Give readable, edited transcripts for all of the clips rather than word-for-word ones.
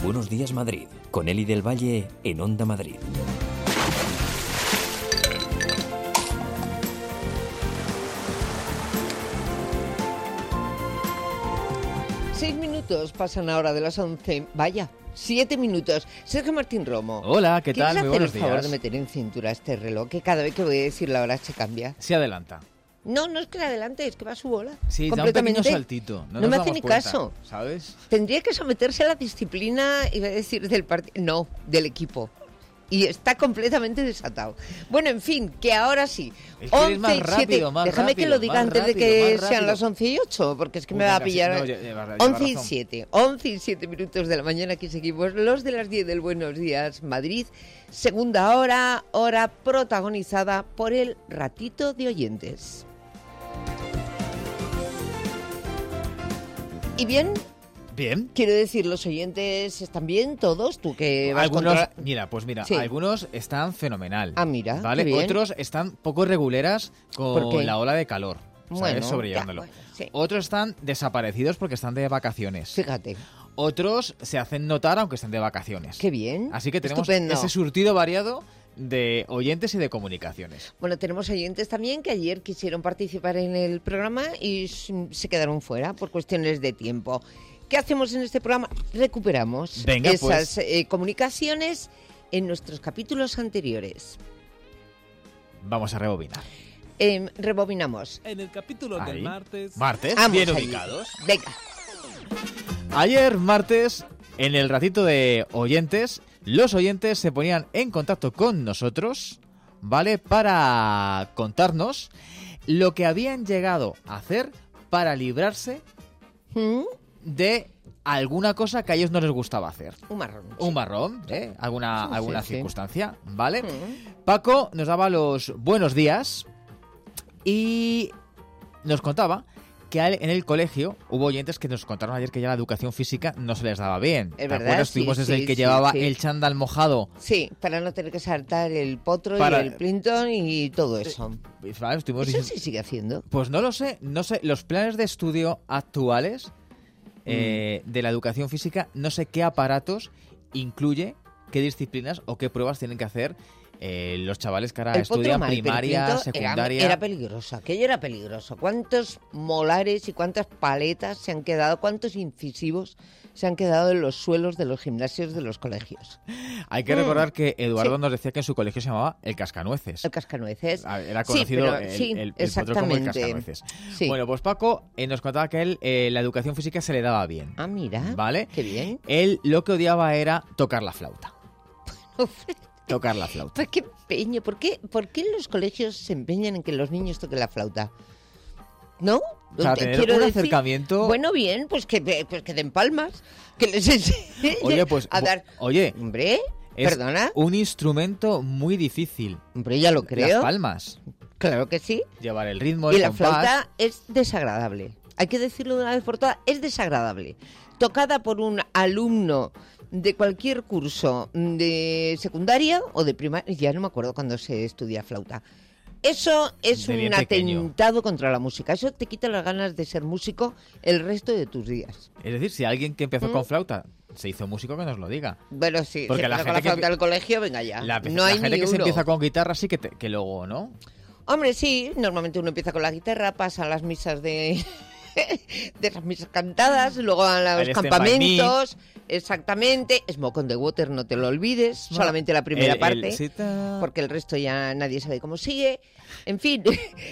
Buenos Días Madrid, con Eli del Valle en Onda Madrid. Pasan ahora de las 11. Vaya, 7 minutos. Sergio Martín Romo. Hola, ¿qué tal? Muy buenos días. ¿Quieres hacer el favor de meter en cintura este reloj? Que cada vez que voy a decir la hora se cambia. Se adelanta. No es que la adelante, es que va a su bola. Sí, da un pequeño saltito. No me hace ni caso. ¿Sabes? Tendría que someterse a la disciplina, iba a decir, del partido. No, del equipo. Y está completamente desatado. Bueno, en fin, que ahora sí. Es que 11 más y 7. Rápido, Déjame que lo diga antes de que sean las 11 y 8, porque es que me va a pillar. No, lleva 11 y 7. 11 y 7 minutos de la mañana. Aquí seguimos los de las 10 del Buenos Días Madrid. Segunda hora protagonizada por el ratito de oyentes. ¿Y bien? Bien. Quiero decir, ¿los oyentes están bien todos? ¿Tú que vas Mira, sí. Algunos están fenomenal. Ah, mira, ¿vale? Qué bien. Otros están poco reguleras con la ola de calor. Bueno, sobrellevándolo. Sí. Otros están desaparecidos porque están de vacaciones. Fíjate. Otros se hacen notar aunque estén de vacaciones. Qué bien. Así que tenemos Estupendo. ese surtido variado de oyentes y de comunicaciones. Bueno, tenemos oyentes también que ayer quisieron participar en el programa y se quedaron fuera por cuestiones de tiempo. ¿Qué hacemos en este programa? Recuperamos esas comunicaciones en nuestros capítulos anteriores. Vamos a rebobinar. Rebobinamos. En el capítulo del martes. ¿Martes? Vamos Bien ahí. ubicados. Venga. Ayer, martes, en el ratito de oyentes, los oyentes se ponían en contacto con nosotros, ¿vale? Para contarnos lo que habían llegado a hacer para librarse de alguna cosa que a ellos no les gustaba hacer. Un marrón. Sí. Un marrón, ¿eh? Alguna sí. circunstancia, ¿vale? Paco nos daba los buenos días y nos contaba que en el colegio hubo oyentes que nos contaron ayer que ya la educación física no se les daba bien. Es ¿Te verdad? acuerdas? Estuvimos desde el que llevaba el chándal mojado. Sí, para no tener que saltar el potro y el Plinton y todo eso. ¿Vale? ¿Eso se sigue haciendo? Pues no lo sé. Los planes de estudio actuales de la educación física, no sé qué aparatos incluye, qué disciplinas o qué pruebas tienen que hacer los chavales que ahora estudian primaria, secundaria. Era peligroso, aquello era peligroso. ¿Cuántos molares y cuántas paletas se han quedado, cuántos incisivos se han quedado en los suelos de los gimnasios de los colegios? Hay que recordar que Eduardo nos decía que en su colegio se llamaba el Cascanueces. El Cascanueces. Era conocido el potro como el Cascanueces. Sí. Bueno, pues Paco nos contaba que él la educación física se le daba bien. Ah, mira. ¿Vale? Qué bien. Él lo que odiaba era tocar la flauta. Tocar la flauta. Pues qué empeño. ¿Por qué los colegios se empeñan en que los niños toquen la flauta? ¿No? Para tener un acercamiento. Bueno, bien, pues que den palmas. Que les enseñen a dar. Oye, hombre, perdona. Un instrumento muy difícil. Hombre, ya lo creo. Las palmas. Claro que sí. Llevar el ritmo, y el la compás. Flauta es desagradable. Hay que decirlo de una vez por todas, es desagradable. Tocada por un alumno de cualquier curso de secundaria o de primaria, ya no me acuerdo cuando se estudia flauta. Eso es un atentado contra la música. Eso te quita las ganas de ser músico el resto de tus días. Es decir, si alguien que empezó con flauta se hizo músico, que nos lo diga. Bueno, sí, porque la gente con la flauta del colegio, venga ya. La gente que se empieza con guitarra sí que luego, ¿no? Hombre, sí, normalmente uno empieza con la guitarra, pasa a las misas de las misas cantadas, luego a los campamentos. Exactamente, Smoke on the Water, no te lo olvides, solamente la primera parte, porque el resto ya nadie sabe cómo sigue. En fin,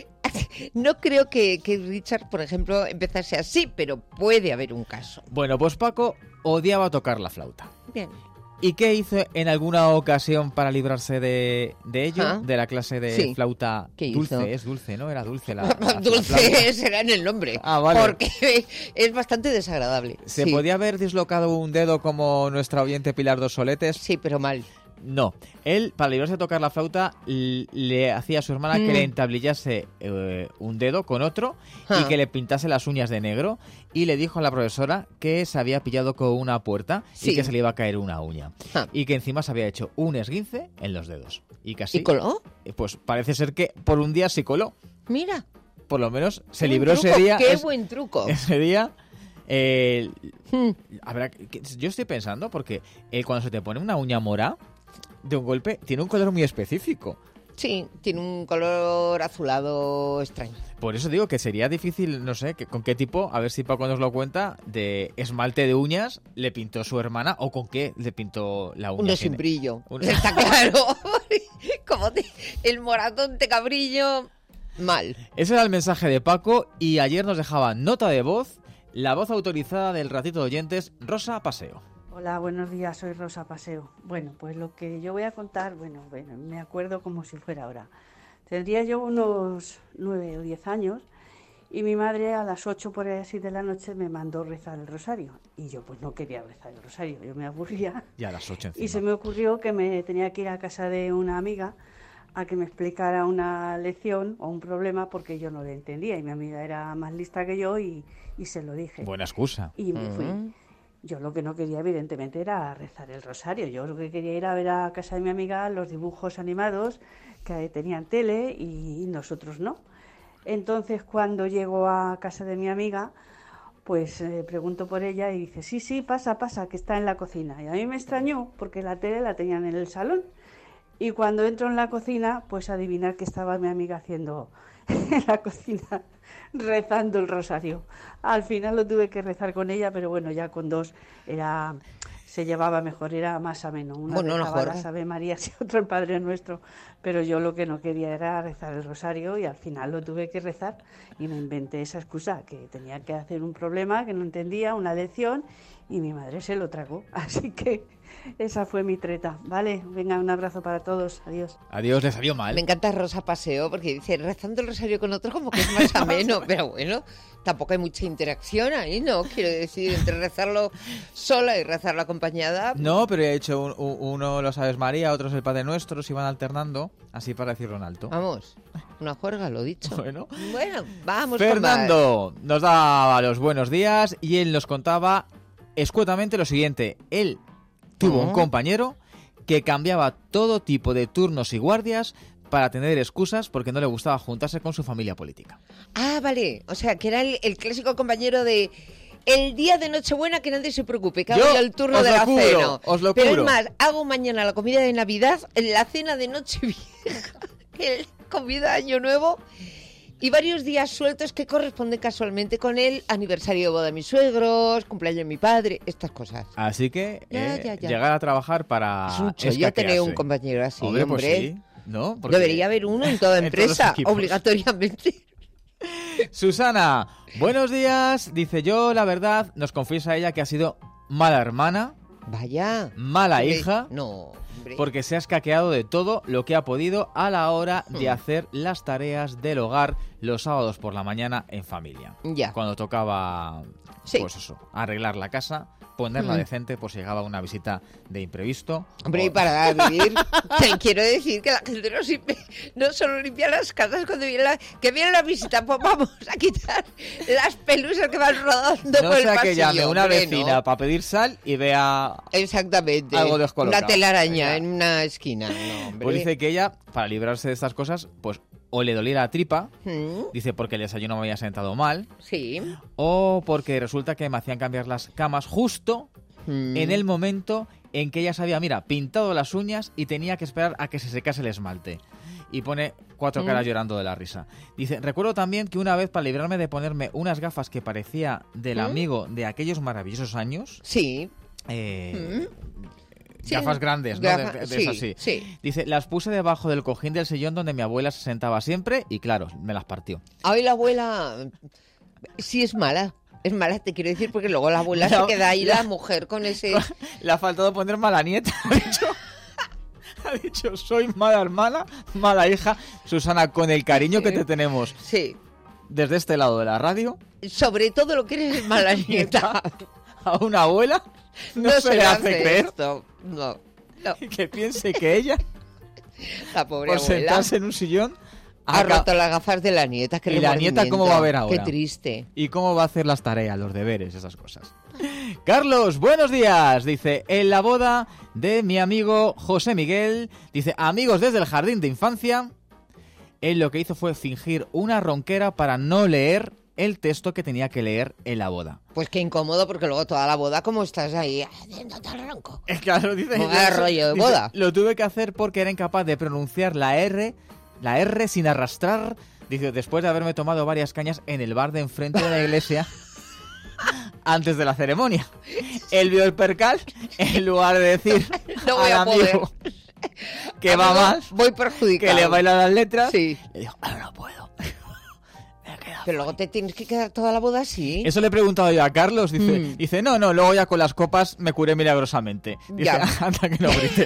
no creo que Richard, por ejemplo, empezase así, pero puede haber un caso. Bueno, pues Paco odiaba tocar la flauta. Bien. ¿Y qué hizo en alguna ocasión para librarse de ello? De la clase de flauta dulce. Hizo? Es dulce, ¿no? Era dulce la dulce será en el nombre. Ah, vale. Porque es bastante desagradable. ¿Se podía haber dislocado un dedo como nuestra oyente Pilar Dos Soletes? Sí, pero mal. No, él para librarse de tocar la flauta le hacía a su hermana que le entablillase un dedo con otro y que le pintase las uñas de negro, y le dijo a la profesora que se había pillado con una puerta y que se le iba a caer una uña y que encima se había hecho un esguince en los dedos. ¿Y casi? ¿Y coló? Pues parece ser que por un día sí coló. Mira. Por lo menos se libró ese día. ¡Qué buen truco! Ese día Yo estoy pensando, porque cuando se te pone una uña mora, de un golpe, tiene un color muy específico. Sí, tiene un color azulado extraño. Por eso digo que sería difícil, no sé, con qué tipo, a ver si Paco nos lo cuenta, de esmalte de uñas le pintó su hermana o con qué le pintó la uña. Uno sin brillo, está claro. Como el moratón de cabrillo, mal. Ese era el mensaje de Paco y ayer nos dejaba nota de voz, la voz autorizada del ratito de oyentes, Rosa Paseo. Hola, buenos días, soy Rosa Paseo. Bueno, pues lo que yo voy a contar, bueno, me acuerdo como si fuera ahora. Tendría yo unos 9 o 10 años y mi madre a las 8 por así de la noche me mandó rezar el rosario. Y yo pues no quería rezar el rosario, yo me aburría. Y a las 8 encima. Y se me ocurrió que me tenía que ir a casa de una amiga a que me explicara una lección o un problema porque yo no le entendía. Y mi amiga era más lista que yo y se lo dije. Buena excusa. Y me fui. Yo lo que no quería, evidentemente, era rezar el rosario. Yo lo que quería era ver a casa de mi amiga los dibujos animados que tenían tele y nosotros no. Entonces, cuando llego a casa de mi amiga, pues pregunto por ella y dice, sí, pasa, que está en la cocina. Y a mí me extrañó porque la tele la tenían en el salón. Y cuando entro en la cocina, pues adivinar qué estaba mi amiga haciendo en la cocina, rezando el rosario. Al final lo tuve que rezar con ella, pero bueno, ya con dos se llevaba mejor, era más ameno. Una rezaba las Ave Marías y otro el Padre Nuestro, pero yo lo que no quería era rezar el rosario y al final lo tuve que rezar y me inventé esa excusa, que tenía que hacer un problema que no entendía, una lección, y mi madre se lo tragó. Así que esa fue mi treta, ¿vale? Venga, un abrazo para todos, adiós. Adiós, le salió mal. Me encanta Rosa Paseo porque dice, rezando el rosario con otro como que es más ameno, pero bueno, tampoco hay mucha interacción ahí, ¿no? Quiero decir, entre rezarlo sola y rezarlo acompañada. No, pero he hecho uno los Aves María, otros el Padre Nuestro, se iban alternando, así para decirlo en alto. Vamos, una juerga, lo dicho. Bueno, vamos. Fernando nos daba los buenos días y él nos contaba escuetamente lo siguiente. Él tuvo un compañero que cambiaba todo tipo de turnos y guardias para tener excusas porque no le gustaba juntarse con su familia política. Ah, vale. O sea, que era el clásico compañero de el día de Nochebuena, que nadie se preocupe, que hago yo el turno de la cena. Os lo Pero cubro. es más, hago mañana la comida de Navidad, la cena de Nochevieja, el comida de Año Nuevo y varios días sueltos que corresponden casualmente con el aniversario de boda de mis suegros, cumpleaños de mi padre, estas cosas. Así que Ya. llegar a trabajar para Es un chollo tener un compañero así, hombre. Pues sí, ¿no? Porque debería haber uno en toda empresa, obligatoriamente. Susana, buenos días. Dice, yo la verdad, nos confiesa ella que ha sido mala hermana. Vaya. Mala hija. No, hombre. Porque se ha escaqueado de todo lo que ha podido a la hora de hacer las tareas del hogar los sábados por la mañana en familia. Ya. Cuando tocaba, pues eso, arreglar la casa, ponerla decente por si llegaba una visita de imprevisto. Hombre, y para vivir, te quiero decir que la gente no solo limpia las casas cuando viene la visita, pues vamos a quitar las pelusas que van rodando no por el sea pasillo. Que llame una vecina ¿no? para pedir sal y vea exactamente algo descolocado. una telaraña en una esquina. No, hombre. Pues dice que ella, para librarse de estas cosas, pues o le dolía la tripa, dice porque el desayuno me había sentado mal, sí, o porque resulta que me hacían cambiar las camas justo en el momento en que ella se había, pintado las uñas y tenía que esperar a que se secase el esmalte. Y pone 4 caras llorando de la risa. Dice, recuerdo también que una vez para librarme de ponerme unas gafas que parecía del amigo de aquellos maravillosos años... Sí. Gafas grandes, ¿no? De esas, sí. Dice, las puse debajo del cojín del sillón donde mi abuela se sentaba siempre y claro, me las partió. Ay, la abuela sí es mala. Es mala, te quiero decir, porque luego la abuela se queda ahí, la mujer con ese... Le ha faltado poner mala nieta. Ha dicho, soy mala hermana, mala hija. Susana, con el cariño que te tenemos desde este lado de la radio. Sobre todo lo que eres mala nieta. A una abuela no se le hace creer esto. No. Que piense que ella, la pobre por abuela, sentarse en un sillón, ha roto las gafas de la nieta. ¿Y la nieta cómo va a ver ahora? Qué triste. ¿Y cómo va a hacer las tareas, los deberes, esas cosas? Carlos, buenos días. Dice, en la boda de mi amigo José Miguel, dice, amigos desde el jardín de infancia, él lo que hizo fue fingir una ronquera para no leer el texto que tenía que leer en la boda. Pues qué incómodo, porque luego toda la boda, como estás ahí haciéndote el ronco. Claro, dice. No es rollo de boda. Lo tuve que hacer porque era incapaz de pronunciar la R sin arrastrar. Dice, después de haberme tomado varias cañas en el bar de enfrente de la iglesia antes de la ceremonia. Él vio el percal, en lugar de decir no voy al a poder. amigo que va mal, voy perjudicado. que le bailan las letras, Sí. le dijo, ahora no puedo. Pero luego te tienes que quedar toda la boda así. Eso le he preguntado yo a Carlos, dice, no, luego ya con las copas me curé milagrosamente. Dice, Ya. anda que no grite.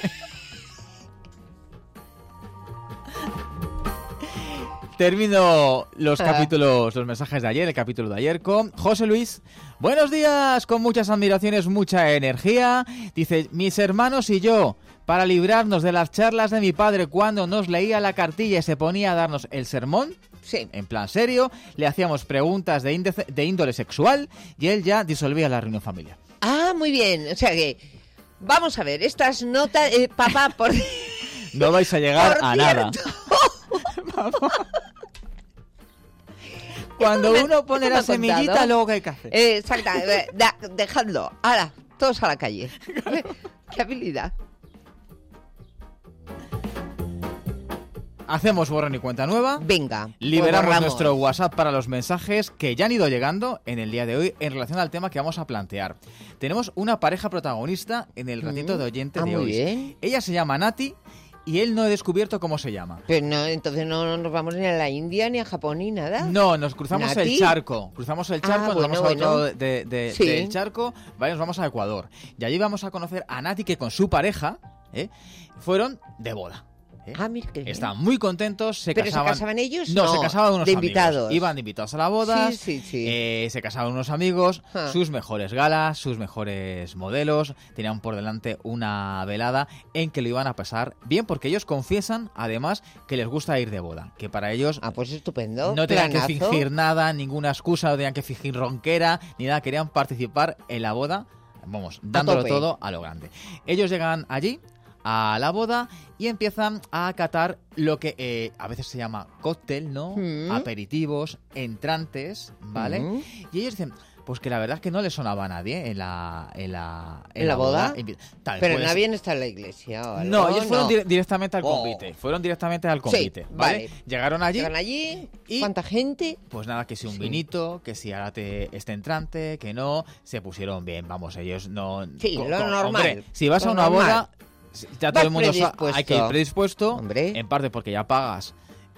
Termino los capítulos, los mensajes de ayer, el capítulo de ayer con José Luis. Buenos días, con muchas admiraciones, mucha energía. Dice, mis hermanos y yo, para librarnos de las charlas de mi padre cuando nos leía la cartilla y se ponía a darnos el sermón, Sí. en plan serio, le hacíamos preguntas de índole sexual y él ya disolvía la reunión familiar. Ah, muy bien. O sea que, vamos a ver, estas notas... papá, por... No vais a llegar Por a nada. Cuando uno pone la semillita, luego ¿qué hay que hacer? Exacto, dejadlo. Ahora, todos a la calle. Qué habilidad. Hacemos borrón y cuenta nueva. Venga. Liberamos borramos. nuestro WhatsApp para los mensajes que ya han ido llegando en el día de hoy en relación al tema que vamos a plantear. Tenemos una pareja protagonista en el ratito de oyente de muy hoy. bien. Ella se llama Nati y él no he descubierto cómo se llama. Pero no, entonces no nos vamos ni a la India, ni a Japón, ni nada. No, nos cruzamos ¿Nati? el charco. Cruzamos el charco, nos bueno, vamos al otro lado bueno. Sí. del charco, ¿vale? Nos vamos a Ecuador. Y allí vamos a conocer a Nati, que con su pareja fueron de boda. Ah, mira qué bien. Estaban muy contentos, ¿Pero se casaban ellos? No, se casaban unos de amigos. invitados. Iban de invitados a la boda, Sí. se casaban unos amigos, Ah. sus mejores galas, sus mejores modelos, tenían por delante una velada en que lo iban a pasar bien, porque ellos confiesan, además, que les gusta ir de boda, que para ellos Ah, pues estupendo. no tenían Planazo. que fingir nada, ninguna excusa, no tenían que fingir ronquera, ni nada, querían participar en la boda, vamos, dándolo tope. todo a lo grande. Ellos llegan allí a la boda y empiezan a catar lo que a veces se llama cóctel, ¿no? Aperitivos, entrantes, ¿vale? Y ellos dicen, pues que la verdad es que no le sonaba a nadie en la boda? Tal, Pero pues, nadie está en la iglesia o algo. no, ellos fueron no. directamente al Oh. convite. Fueron directamente al convite, ¿vale? vale. Llegaron allí. Llegan allí, y- ¿cuánta gente? Pues nada, que si un vinito, que si ahora este entrante, que no, se pusieron bien, vamos, ellos no... Sí, lo normal, Hombre, si vas a lo una normal. boda, ya todo Vas el mundo predispuesto. hay que ir predispuesto, Hombre. en parte porque ya pagas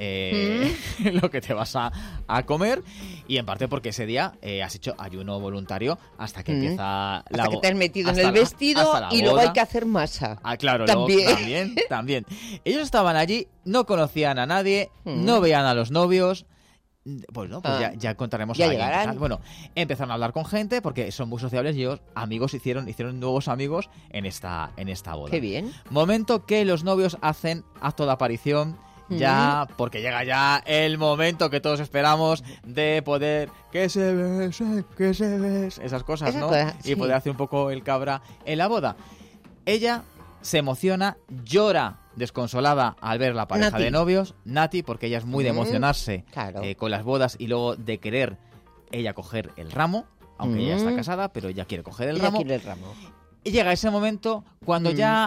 lo que te vas a comer y en parte porque ese día has hecho ayuno voluntario hasta que empieza la Hasta que te has metido en hasta el la- vestido hasta la y luego boda. hay que hacer masa. Ah, claro, También. también. Ellos estaban allí, no conocían a nadie, no veían a los novios. Pues no, pues ya contaremos Ya a alguien qué llegarán. tal. Bueno, empezaron a hablar con gente porque son muy sociables y ellos, amigos, hicieron nuevos amigos en esta boda. Qué bien. Momento que los novios hacen acto de aparición. Ya, porque llega ya el momento que todos esperamos de poder que se ves, esas cosas, Esas ¿no? cosas, Y sí. poder hacer un poco el cabra en la boda. Ella se emociona, llora desconsolada al ver la pareja Nati. de novios, Nati, porque ella es muy de emocionarse claro. con las bodas y luego de querer ella coger el ramo, aunque ella está casada, pero ella quiere coger el Ella ramo. quiere el ramo. Y llega ese momento cuando ya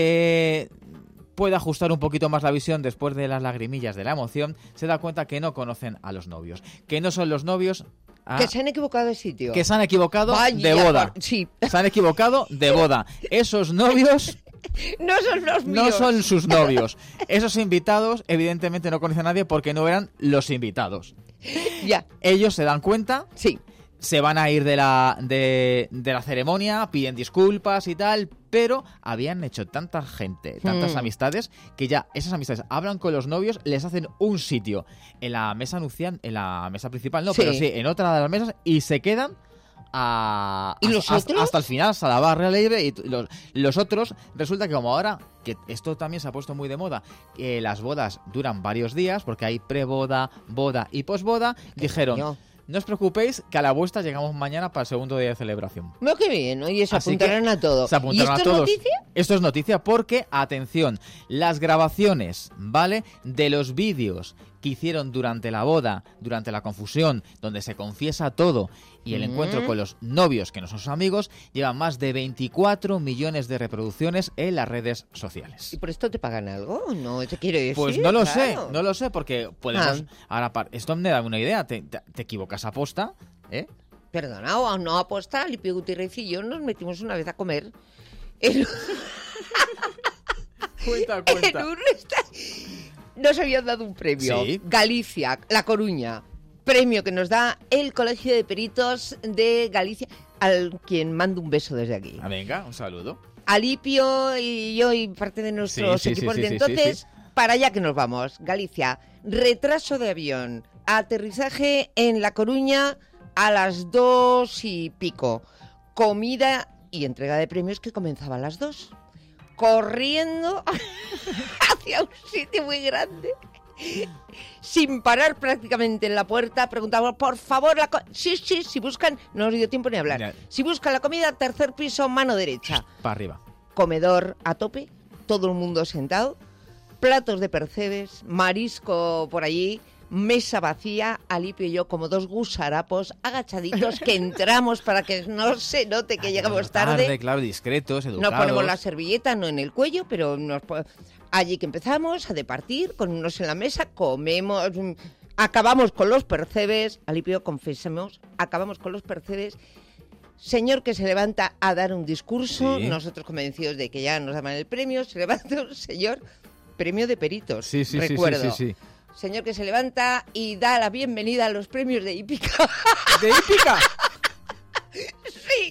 puede ajustar un poquito más la visión después de las lagrimillas de la emoción, se da cuenta que no conocen a los novios, que no son los novios, Que se han equivocado de sitio. que se han equivocado Vaya, de boda. Sí. Se han equivocado de boda. Esos novios No son los míos. no son sus novios. Esos invitados evidentemente no conocen a nadie porque no eran los invitados. Ya. Ellos se dan cuenta, Sí. se van a ir de la ceremonia, piden disculpas y tal, pero habían hecho tanta gente, tantas amistades, que ya esas amistades hablan con los novios, les hacen un sitio en la mesa nupcial, en la mesa principal, no, Sí. pero sí, en otra de las mesas, y se quedan ¿Y los otros? hasta el final, hasta la barra libre, y los otros, resulta que como ahora, que esto también se ha puesto muy de moda, que las bodas duran varios días, porque hay preboda, boda y posboda, dijeron... coño. No os preocupéis, que a la vuestra llegamos mañana para el segundo día de celebración. Mira qué bien, oye, se Así apuntaron que a todo. Se apuntaron ¿Y esto a todos. es noticia? Esto es noticia porque, atención, las grabaciones, ¿vale? De los vídeos que hicieron durante la boda, durante la confusión, donde se confiesa todo, y el encuentro con los novios, que no son sus amigos, llevan más de 24 millones de reproducciones en las redes sociales. ¿Y por esto te pagan algo? No te quiero decir. Pues no lo sé, porque podemos... Ahora, esto me da una idea, te equivocas a posta, ¿eh? Perdona, o no aposta, Lipi Gutiérrez y yo nos metimos una vez a comer en... Cuenta. En un nos habían dado un premio. Sí. Galicia, La Coruña. Premio que nos da el Colegio de Peritos de Galicia, al quien mando un beso desde aquí. Venga, un saludo. Alipio y yo y parte de nuestros equipos de entonces, para allá que nos vamos. Galicia, retraso de avión, aterrizaje en La Coruña a las 2 y pico. Comida y entrega de premios que comenzaba a las 2. Corriendo hacia un sitio muy grande, sin parar prácticamente en la puerta, preguntamos, por favor, si buscan, no nos dio tiempo ni hablar. Mira. Si buscan la comida, tercer piso, mano derecha. Para arriba. Comedor a tope, todo el mundo sentado, platos de percebes, marisco por allí, mesa vacía, Alipio y yo como dos gusarapos agachaditos que entramos para que no se note que llegamos tarde. Claro, discretos, educados. Nos ponemos la servilleta, no en el cuello, pero allí que empezamos a departir con unos en la mesa, comemos, acabamos con los percebes, Alipio, confesemos, acabamos con los percebes. Señor que se levanta a dar un discurso, nosotros convencidos de que ya nos daban el premio, se levanta un señor, premio de peritos, recuerdo. Sí. Señor que se levanta y da la bienvenida a los premios de Hípica. ¿De Hípica? Sí.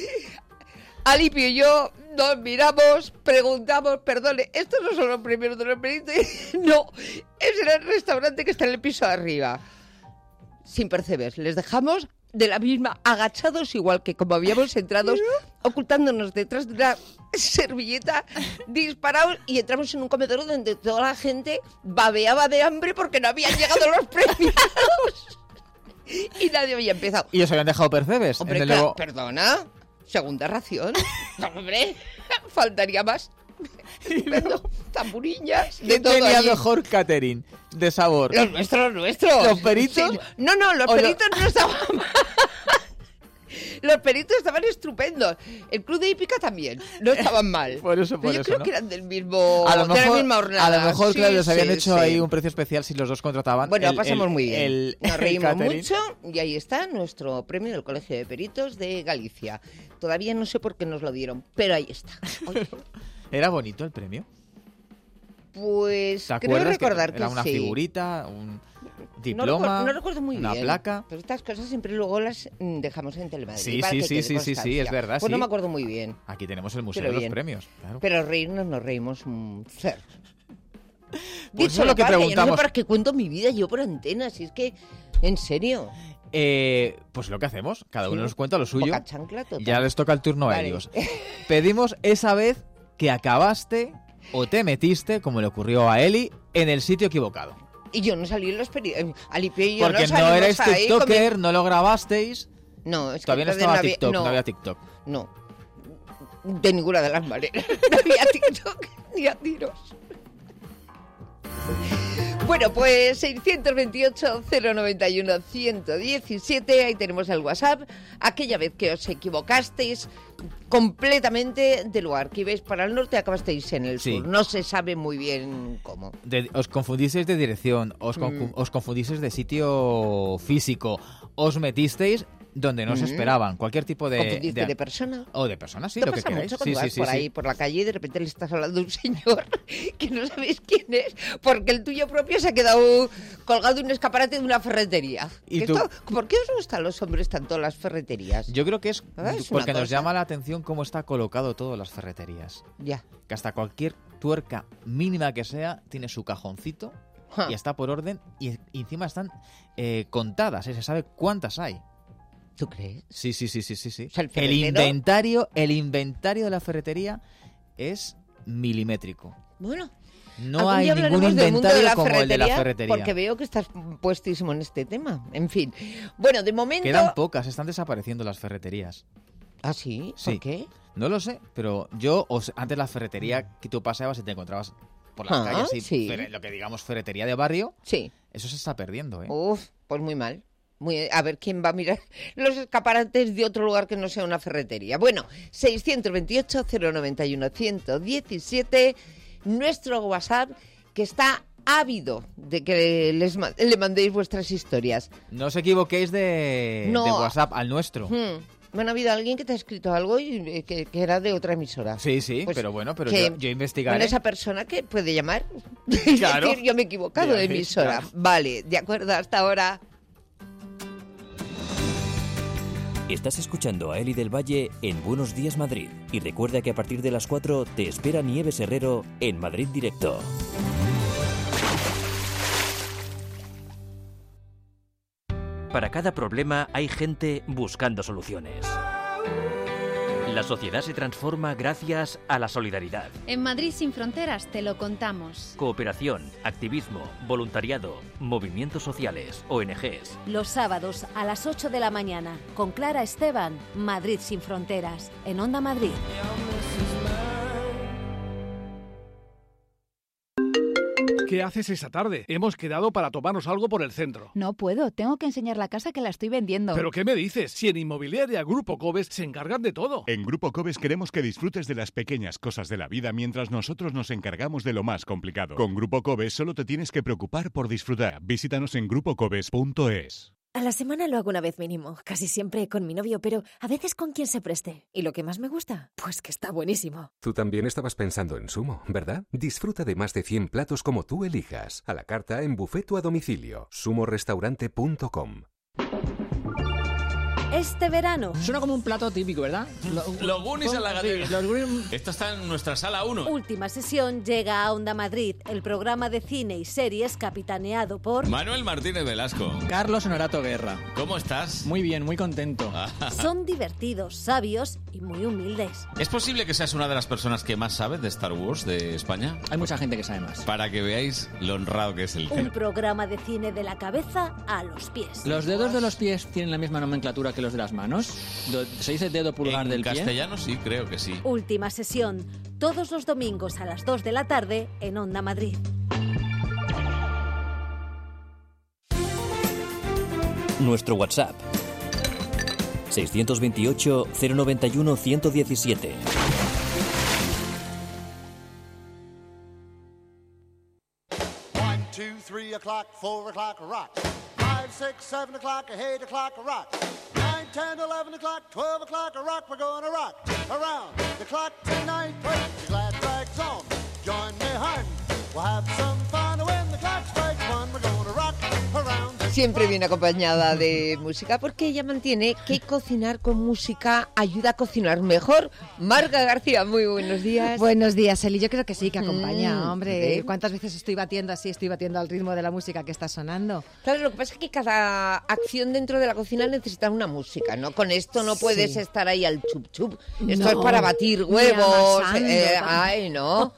Alipio y yo nos miramos, preguntamos, perdone, ¿estos no son los premios de los peritos? No, ese era el restaurante que está en el piso de arriba. Sin percebes, les dejamos de la misma, agachados igual que como habíamos entrado, ocultándonos detrás de una servilleta, disparados, y entramos en un comedor donde toda la gente babeaba de hambre porque no habían llegado los premiados y nadie había empezado. ¿Y os habían dejado percebes? Hombre, claro, perdona, segunda ración. Hombre, faltaría más. Tamburiñas, de todo. Tenía allí. Mejor catering de sabor. Los nuestros. ¿Los peritos? Sí. No, los peritos no estaban mal. Los peritos estaban estupendos. El club de hípica también. No estaban mal. Por eso, yo creo ¿no? que eran del mismo, de la misma jornada. A lo mejor, claro, les habían hecho ahí un precio especial si los dos contrataban. Bueno, pasamos muy bien. Nos reímos catering. mucho y ahí está nuestro premio del Colegio de Peritos de Galicia. Todavía no sé por qué nos lo dieron, pero ahí está. ¿Era bonito el premio? Pues ¿Te creo acuerdas recordar que era una sí. figurita, un diploma, no recuerdo muy una bien, placa? Pero estas cosas siempre luego las dejamos en Telemadrid. Sí, para que sí, quede sí, constancia. es verdad, Pues sí. no me acuerdo muy bien. Aquí tenemos el Museo Pero de bien. los Premios. Claro. Pero reírnos nos reímos un cerdo. Pues Dicho eso es lo que aparte, preguntamos. Yo no sé para qué cuento mi vida yo por antena, si es que, en serio. Pues lo que hacemos, cada uno nos cuenta lo suyo. Boca chancla total. Ya les toca el turno a Vale. ellos. Pedimos esa vez que acabaste o te metiste, como le ocurrió a Eli, en el sitio equivocado. Y yo no salí en los periódicos. Alipio y yo Porque no salimos no eres ahí tiktoker, no lo grabasteis. No, es que Todavía no entonces estaba había- TikTok, no, no había TikTok. No, de ninguna de las maneras. No había TikTok ni a tiros. Bueno, pues 628-091-117, ahí tenemos el WhatsApp. Aquella vez que os equivocasteis completamente de lugar, que ibais para el norte y acabasteis en el Sí. sur. No se sabe muy bien cómo. Os confundisteis de dirección, os confundisteis de sitio físico, os metisteis donde no os esperaban. Cualquier tipo de... ¿Confundiste de persona? O de personas, sí, ¿Te lo que pasa queráis. mucho cuando Sí, vas sí, por sí, ahí, sí. por la calle, y de repente le estás hablando de un señor que no sabéis quién es, porque el tuyo propio se ha quedado colgado en un escaparate de una ferretería? ¿Y tú? ¿Por qué os gustan los hombres tanto las ferreterías? Yo creo que es Es porque una nos cosa. llama la atención cómo está colocado todo en las ferreterías. Ya. Que hasta cualquier tuerca mínima que sea tiene su cajoncito Ja. y está por orden y encima están contadas, se sabe cuántas hay. ¿Tú crees? Sí. O sea, el El ferretero- inventario de la ferretería es milimétrico. Bueno, No algún hay día ningún hablaremos del mundo de inventario la como el de la ferretería. Porque veo que estás puestísimo en este tema. En fin. Bueno, de momento... Quedan pocas, están desapareciendo las ferreterías. ¿Ah, sí? Sí. ¿Por qué? No lo sé, pero antes la ferretería que tú paseabas y te encontrabas por las calles, Sí. lo que digamos ferretería de barrio, Sí. Eso se está perdiendo, ¿eh? Uf, pues muy mal. A ver, ¿quién va a mirar los escaparates de otro lugar que no sea una ferretería? Bueno, 628-091-117, nuestro WhatsApp, que está ávido de que le mandéis vuestras historias. No os equivoquéis de WhatsApp al nuestro. Bueno, ha habido alguien que te ha escrito algo y que era de otra emisora. Sí, pues, pero yo investigaré. Bueno, esa persona que puede llamar. Claro. Es decir, yo me he equivocado de emisora. Claro. Vale, de acuerdo, hasta ahora. Estás escuchando a Eli del Valle en Buenos Días Madrid. Y recuerda que a partir de las 4 te espera Nieves Herrero en Madrid Directo. Para cada problema hay gente buscando soluciones. La sociedad se transforma gracias a la solidaridad. En Madrid sin fronteras te lo contamos. Cooperación, activismo, voluntariado, movimientos sociales, ONGs. Los sábados a las 8 de la mañana con Clara Esteban, Madrid sin fronteras, en Onda Madrid. ¿Qué haces esa tarde? Hemos quedado para tomarnos algo por el centro. No puedo, tengo que enseñar la casa que la estoy vendiendo. ¿Pero qué me dices? Si en Inmobiliaria Grupo Cobes se encargan de todo. En Grupo Cobes queremos que disfrutes de las pequeñas cosas de la vida mientras nosotros nos encargamos de lo más complicado. Con Grupo Cobes solo te tienes que preocupar por disfrutar. Visítanos en grupocobes.es. A la semana lo hago una vez mínimo, casi siempre con mi novio, pero a veces con quien se preste. ¿Y lo que más me gusta? Pues que está buenísimo. Tú también estabas pensando en Sumo, ¿verdad? Disfruta de más de 100 platos como tú elijas. A la carta en buffet o a domicilio. sumorestaurante.com. Este verano. Suena como un plato típico, ¿verdad? Los Goonies en la gatera. Esto está en nuestra sala 1. Última sesión llega a Onda Madrid, el programa de cine y series capitaneado por Manuel Martínez Velasco. Carlos Honorato Guerra. ¿Cómo estás? Muy bien, muy contento. Son divertidos, sabios y muy humildes. ¿Es posible que seas una de las personas que más sabe de Star Wars de España? Hay mucha gente que sabe más. Para que veáis lo honrado que es el Un programa de cine de la cabeza a los pies. ¿Los dedos de los pies tienen la misma nomenclatura que los de las manos? ¿Se dice dedo pulgar del pie? En castellano sí, creo que sí. Última sesión, todos los domingos a las 2 de la tarde en Onda Madrid. Nuestro WhatsApp 628 091 117. One, 2, 3 o'clock, 4 o'clock, rock. 5, 6, 7 o'clock, 8 o'clock, rock. 9, 10, 11 o'clock, 12 o'clock, rock. We're gonna rock around the clock tonight. Put your glad rags on, join me, hun. We'll have some fun when the clock strikes 1. We're gonna rock around. Siempre viene acompañada de música porque ella mantiene que cocinar con música ayuda a cocinar mejor. Marga García, muy buenos días. Buenos días, Eli. Yo creo que sí, que acompaña, hombre. ¿Sí? ¿Cuántas veces estoy batiendo al ritmo de la música que está sonando? Claro, lo que pasa es que cada acción dentro de la cocina necesita una música, ¿no? Con esto no puedes estar ahí al chup chup. Esto es para batir huevos. Ay, no.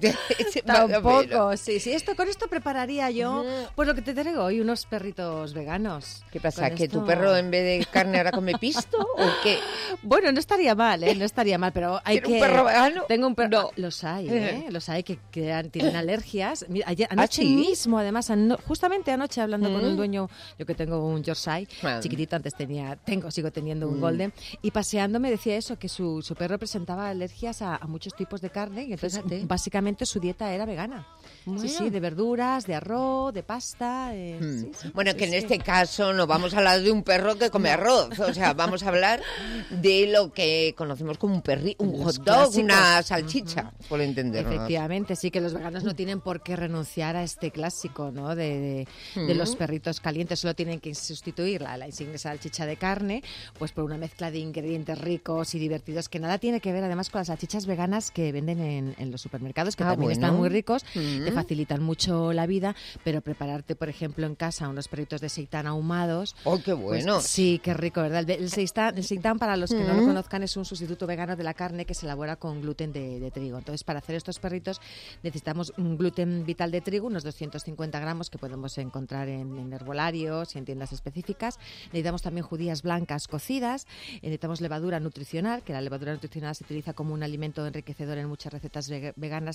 Tampoco, sí. Con esto prepararía yo, pues lo que te traigo hoy, unos perritos veganos. ¿Qué pasa? ¿Que tu perro en vez de carne ahora come pisto o qué? Bueno, no estaría mal, no estaría mal, pero hay que... ¿Un perro vegano? Tengo un perro... No. Los hay que tienen alergias. Mira, anoche mismo, además, justamente anoche hablando con un dueño, yo que tengo un Yorkshire, chiquitito, antes sigo teniendo un Golden, y paseando me decía eso, que su perro presentaba alergias a muchos tipos de carne, y entonces básicamente su dieta era vegana. Bueno. Sí, de verduras, de arroz, de pasta. Bueno, que en este caso no vamos a hablar de un perro que come arroz, o sea, vamos a hablar de lo que conocemos como un hot dog, una salchicha, por entenderlo. Efectivamente, sí, que los veganos no tienen por qué renunciar a este clásico, ¿no? De los perritos calientes, solo tienen que sustituir la insigne salchicha de carne, pues por una mezcla de ingredientes ricos y divertidos que nada tiene que ver además con las salchichas veganas que venden en los supermercados, que también están muy ricos, te facilitan mucho la vida, pero prepararte, por ejemplo, en casa unos perritos de seitán ahumados. ¡Oh, qué bueno! Pues, sí, qué rico, ¿verdad? El seitán, para los que no lo conozcan, es un sustituto vegano de la carne que se elabora con gluten de trigo. Entonces, para hacer estos perritos necesitamos un gluten vital de trigo, unos 250 gramos que podemos encontrar en herbolarios y en tiendas específicas. Necesitamos también judías blancas cocidas, necesitamos levadura nutricional, que la levadura nutricional se utiliza como un alimento enriquecedor en muchas recetas veganas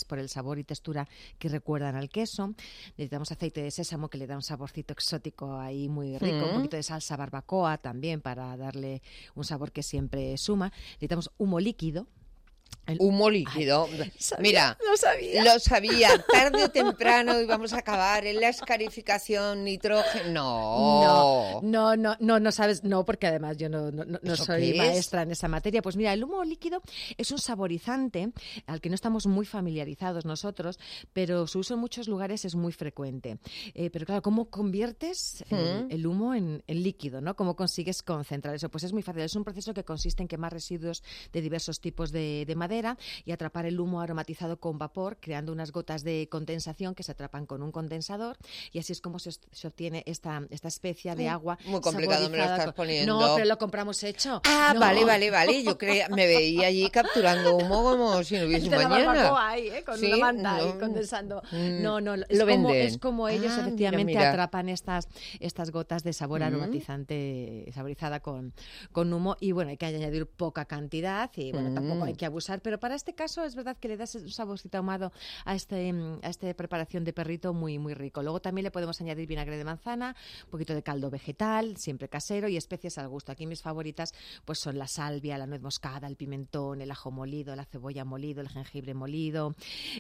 favoritas por el sabor y textura que recuerdan al queso. Necesitamos aceite de sésamo, que le da un saborcito exótico ahí muy rico. Un poquito de salsa barbacoa también para darle un sabor que siempre suma. Necesitamos humo líquido. Humo líquido. Mira, lo sabía. Tarde o temprano íbamos a acabar en la escarificación, nitrógeno. No sabes, no, porque además yo no soy maestra en esa materia. Pues mira, el humo líquido es un saborizante al que no estamos muy familiarizados nosotros, pero su uso en muchos lugares es muy frecuente. Pero claro, ¿cómo conviertes el humo en líquido, ¿no? ¿Cómo consigues concentrar eso? Pues es muy fácil. Es un proceso que consiste en quemar residuos de diversos tipos de madera y atrapar el humo aromatizado con vapor, creando unas gotas de condensación que se atrapan con un condensador, y así es como se obtiene esta especia de agua. Muy complicado me lo estás poniendo. No, pero lo compramos hecho. Ah, no. Vale. Yo me veía allí capturando humo como si no hubiese mañana. Ahí, con una manta ahí condensando. No, es como ellos efectivamente mira. atrapan estas gotas de sabor aromatizante, saborizada con humo, y bueno, hay que añadir poca cantidad y bueno, tampoco hay que abusar, pero para este caso es verdad que le das un saborcito ahumado a esta preparación de perrito muy, muy rico. Luego también le podemos añadir vinagre de manzana, un poquito de caldo vegetal, siempre casero, y especias al gusto. Aquí mis favoritas pues son la salvia, la nuez moscada, el pimentón, el ajo molido, la cebolla molido, el jengibre molido,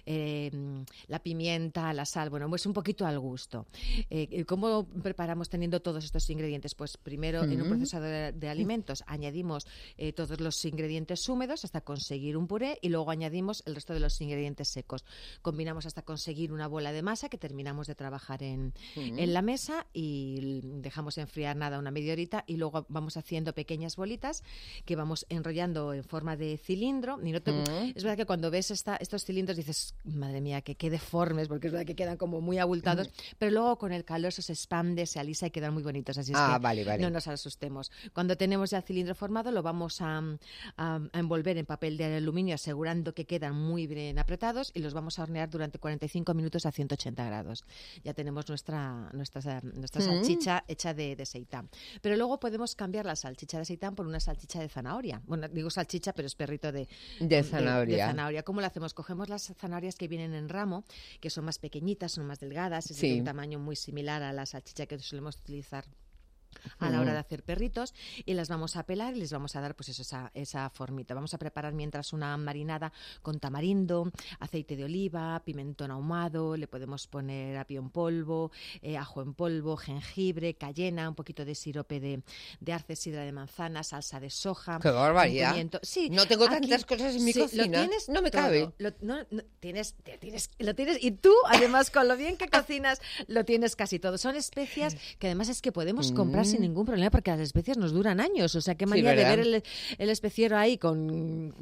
la pimienta, la sal, bueno, pues un poquito al gusto. ¿Cómo preparamos teniendo todos estos ingredientes? Pues primero en un procesador de alimentos añadimos todos los ingredientes húmedos hasta conseguir un puré, y luego añadimos el resto de los ingredientes secos. Combinamos hasta conseguir una bola de masa que terminamos de trabajar en la mesa, y dejamos enfriar una media horita, y luego vamos haciendo pequeñas bolitas que vamos enrollando en forma de cilindro. Y es verdad que cuando ves estos cilindros dices, madre mía, que qué deformes, porque es verdad que quedan como muy abultados, pero luego con el calor eso se expande, se alisa y quedan muy bonitos. Así es que vale. no nos asustemos. Cuando tenemos ya el cilindro formado, lo vamos a envolver en papel de aluminio, asegurando que quedan muy bien apretados, y los vamos a hornear durante 45 minutos a 180 grados. Ya tenemos nuestra salchicha hecha de seitán. Pero luego podemos cambiar la salchicha de seitán por una salchicha de zanahoria. Bueno, digo salchicha, pero es perrito de zanahoria. ¿Cómo lo hacemos? Cogemos las zanahorias que vienen en ramo, que son más pequeñitas, son más delgadas, es de un tamaño muy similar a la salchicha que solemos utilizar a la hora de hacer perritos, y las vamos a pelar y les vamos a dar pues eso, esa formita. Vamos a preparar mientras una marinada con tamarindo, aceite de oliva, pimentón ahumado, le podemos poner apio en polvo, ajo en polvo, jengibre, cayena, un poquito de sirope de arce, sidra de manzana, salsa de soja. ¡Qué barbaridad! Sí, no tengo tantas cosas en mi cocina. Lo tienes no me cabe. Lo tienes, y tú, además, con lo bien que cocinas, lo tienes casi todo. Son especias que además es que podemos comprar sin ningún problema, porque las especias nos duran años. O sea, qué manía de ver el especiero ahí con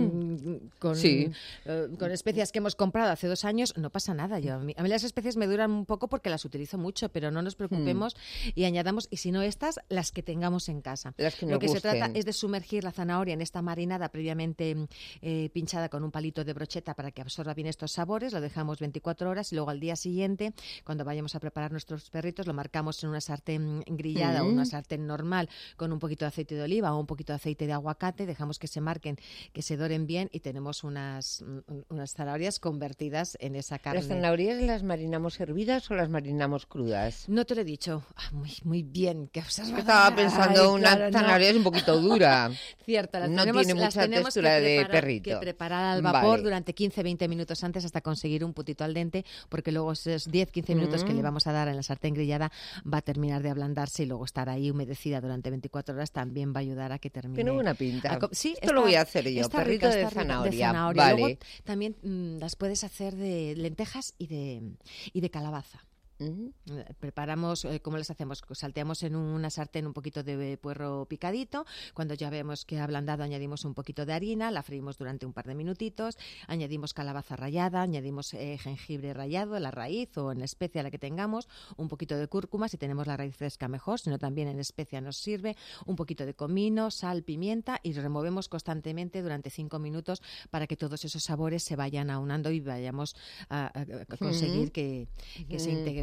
especias que hemos comprado hace 2 años. No pasa nada. A mí las especias me duran un poco porque las utilizo mucho, pero no nos preocupemos y añadamos, y si no estas, las que tengamos en casa. Lo que se trata es de sumergir la zanahoria en esta marinada previamente pinchada con un palito de brocheta para que absorba bien estos sabores. Lo dejamos 24 horas y luego al día siguiente, cuando vayamos a preparar nuestros perritos, lo marcamos en una sartén grillada o una sartén normal con un poquito de aceite de oliva o un poquito de aceite de aguacate. Dejamos que se marquen, que se doren bien, y tenemos unas zanahorias convertidas en esa carne. ¿Las zanahorias las marinamos hervidas o las marinamos crudas? No te lo he dicho. Muy bien. ¿Qué estaba pensando? Zanahoria es un poquito dura. Cierto, no tiene mucha textura de perrito. Que preparar al vapor durante 15-20 minutos antes hasta conseguir un puntito al dente, porque luego esos 10-15 minutos que le vamos a dar en la sartén grillada va a terminar de ablandarse, y luego estar ahí humedecida durante 24 horas también va a ayudar a que termine. Tiene buena pinta. Sí, esto lo voy a hacer yo, perrito de zanahoria. Vale. Luego también las puedes hacer de lentejas y de calabaza. Preparamos, ¿cómo las hacemos? Salteamos en una sartén un poquito de puerro picadito. Cuando ya vemos que ha ablandado, añadimos un poquito de harina, la freímos durante un par de minutitos, añadimos calabaza rallada, añadimos jengibre rallado, la raíz o en especia la que tengamos, un poquito de cúrcuma, si tenemos la raíz fresca mejor, si no también en especia nos sirve, un poquito de comino, sal, pimienta, y removemos constantemente durante 5 minutos para que todos esos sabores se vayan aunando y vayamos a conseguir que se integren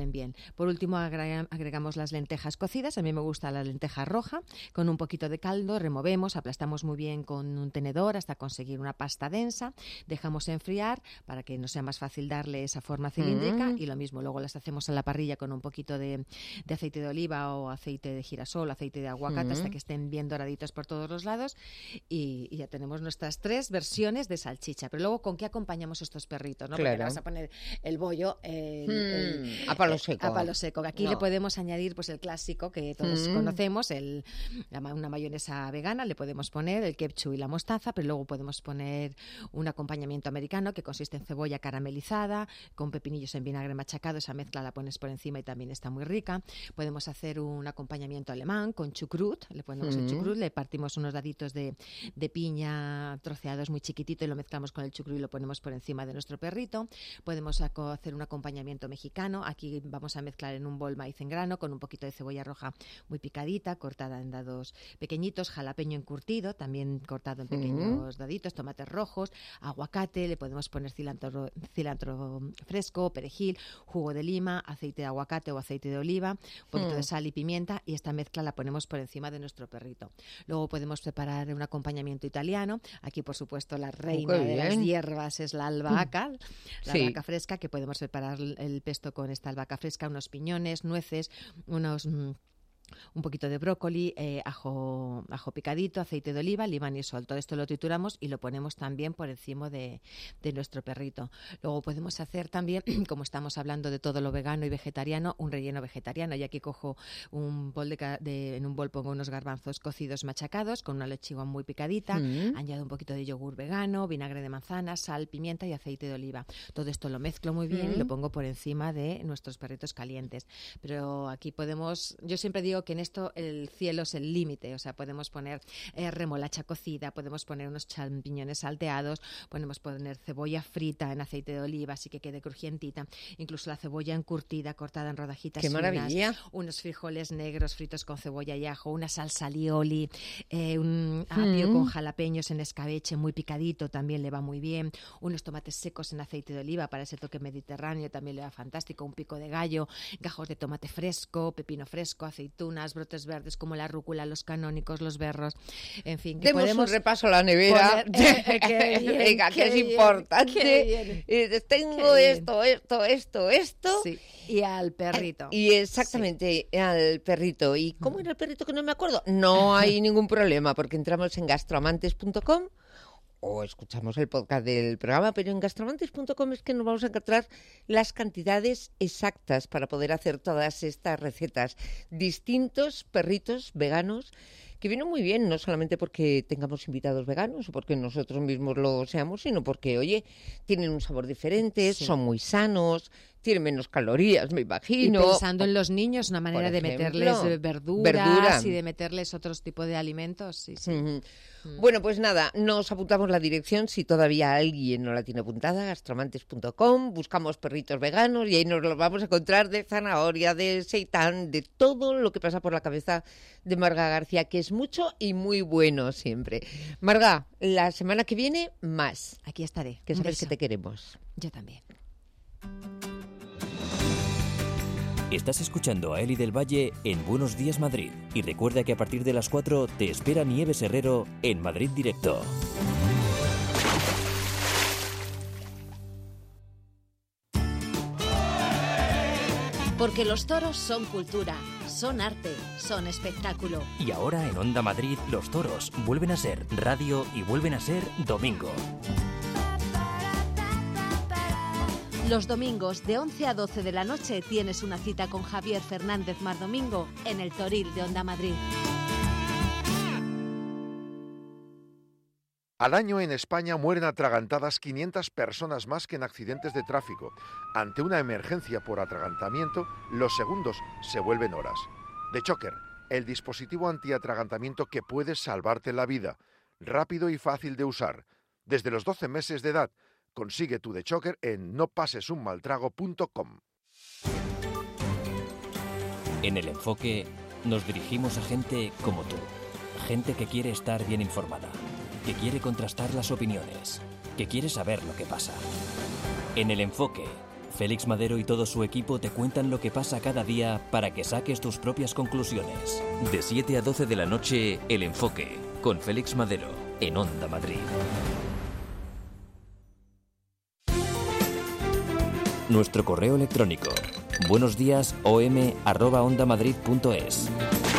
queden bien. Por último, agregamos las lentejas cocidas. A mí me gusta la lenteja roja. Con un poquito de caldo removemos, aplastamos muy bien con un tenedor hasta conseguir una pasta densa. Dejamos enfriar para que nos sea más fácil darle esa forma cilíndrica y lo mismo, luego las hacemos en la parrilla con un poquito de aceite de oliva o aceite de girasol, aceite de aguacate hasta que estén bien doraditos por todos los lados y ya tenemos nuestras 3 versiones de salchicha. Pero luego, ¿con qué acompañamos estos perritos? ¿No? Porque le vas a poner el bollo a palo seco. A palo seco. Aquí le podemos añadir pues el clásico que todos conocemos, una mayonesa vegana, le podemos poner el ketchup y la mostaza, pero luego podemos poner un acompañamiento americano que consiste en cebolla caramelizada, con pepinillos en vinagre machacado, esa mezcla la pones por encima y también está muy rica. Podemos hacer un acompañamiento alemán con chucrut, le ponemos el chucrut, le partimos unos daditos de piña troceados muy chiquitito y lo mezclamos con el chucrut y lo ponemos por encima de nuestro perrito. Podemos hacer un acompañamiento mexicano, aquí vamos a mezclar en un bol maíz en grano con un poquito de cebolla roja muy picadita, cortada en dados pequeñitos, jalapeño encurtido, también cortado en pequeños daditos, tomates rojos, aguacate, le podemos poner cilantro fresco, perejil, jugo de lima, aceite de aguacate o aceite de oliva, un poquito de sal y pimienta y esta mezcla la ponemos por encima de nuestro perrito. Luego podemos preparar un acompañamiento italiano. Aquí, por supuesto, la reina de las hierbas es la albahaca, la albahaca fresca, que podemos preparar el pesto con esta albahaca fresca, unos piñones, nueces, un poquito de brócoli, ajo picadito, aceite de oliva, limón y sal. Todo esto lo trituramos y lo ponemos también por encima de nuestro perrito. Luego podemos hacer también, como estamos hablando de todo lo vegano y vegetariano, un relleno vegetariano. Y aquí cojo un bol en un bol pongo unos garbanzos cocidos machacados con una lechuga muy picadita, añado un poquito de yogur vegano, vinagre de manzana, sal, pimienta y aceite de oliva. Todo esto lo mezclo muy bien y lo pongo por encima de nuestros perritos calientes. Pero aquí yo siempre digo que en esto el cielo es el límite, o sea, podemos poner remolacha cocida, podemos poner unos champiñones salteados, podemos poner cebolla frita en aceite de oliva, así que quede crujientita, incluso la cebolla encurtida, cortada en rodajitas ¡qué finas, maravilla! Unos frijoles negros fritos con cebolla y ajo, una salsa alioli, un apio con jalapeños en escabeche muy picadito, también le va muy bien, unos tomates secos en aceite de oliva para ese toque mediterráneo, también le va fantástico, un pico de gallo, gajos de tomate fresco, pepino fresco, aceitunas, brotes verdes como la rúcula, los canónicos, los berros, en fin. Que demos podemos un repaso a la nevera. Venga, que es importante. Tengo esto. Sí, y al perrito. Y exactamente, al perrito. ¿Y cómo era el perrito que no me acuerdo? No hay ningún problema, porque entramos en gastroamantes.com o escuchamos el podcast del programa, pero en gastroamantes.com es que nos vamos a encontrar las cantidades exactas para poder hacer todas estas recetas. Distintos perritos veganos que vienen muy bien, no solamente porque tengamos invitados veganos o porque nosotros mismos lo seamos, sino porque, oye, tienen un sabor diferente, son muy sanos, tienen menos calorías, me imagino. Y pensando en los niños, una manera de meterles verduras y de meterles otros tipos de alimentos. Sí. Bueno, pues nada, nos apuntamos la dirección si todavía alguien no la tiene apuntada, gastroamantes.com, buscamos perritos veganos y ahí nos los vamos a encontrar de zanahoria, de seitán, de todo lo que pasa por la cabeza de Marga García, que es mucho y muy bueno siempre. Marga, la semana que viene, más. Aquí estaré. Que sabes que te queremos. Yo también. Estás escuchando a Eli del Valle en Buenos Días Madrid. Y recuerda que a partir de las 4 te espera Nieves Herrero en Madrid Directo. Porque los toros son cultura, son arte, son espectáculo. Y ahora en Onda Madrid los toros vuelven a ser radio y vuelven a ser domingo. Los domingos de 11 a 12 de la noche tienes una cita con Javier Fernández Mardomingo en el Toril de Onda Madrid. Al año en España mueren atragantadas 500 personas más que en accidentes de tráfico. Ante una emergencia por atragantamiento, los segundos se vuelven horas. The Choker, el dispositivo antiatragantamiento que puede salvarte la vida. Rápido y fácil de usar. Desde los 12 meses de edad, consigue tu The Choker en nopasesunmaltrago.com. En El Enfoque nos dirigimos a gente como tú. Gente que quiere estar bien informada, que quiere contrastar las opiniones, que quiere saber lo que pasa. En El Enfoque, Félix Madero y todo su equipo te cuentan lo que pasa cada día para que saques tus propias conclusiones. De 7 a 12 de la noche, El Enfoque, con Félix Madero, en Onda Madrid. Nuestro correo electrónico, buenosdiasom@ondamadrid.es.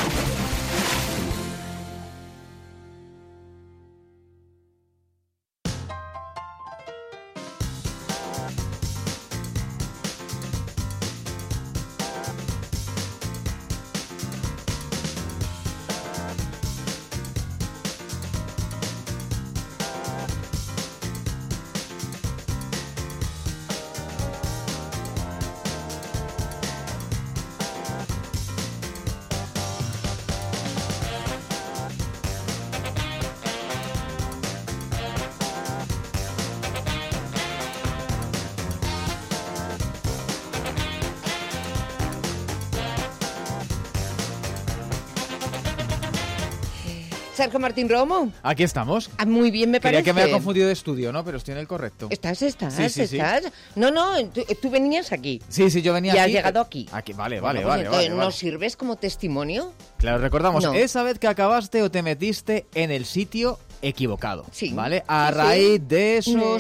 Sergio Martín Romo. Aquí estamos. Ah, muy bien, me parece. Creía que me había confundido de estudio, ¿no? Pero estoy en el correcto. ¿Estás? Sí. No, tú venías aquí. Sí, yo venía y aquí. Y has llegado aquí. Vale. ¿Nos sirves como testimonio? Claro, recordamos, No. esa vez que acabaste o te metiste en el sitio equivocado. Sí. ¿Vale? A raíz de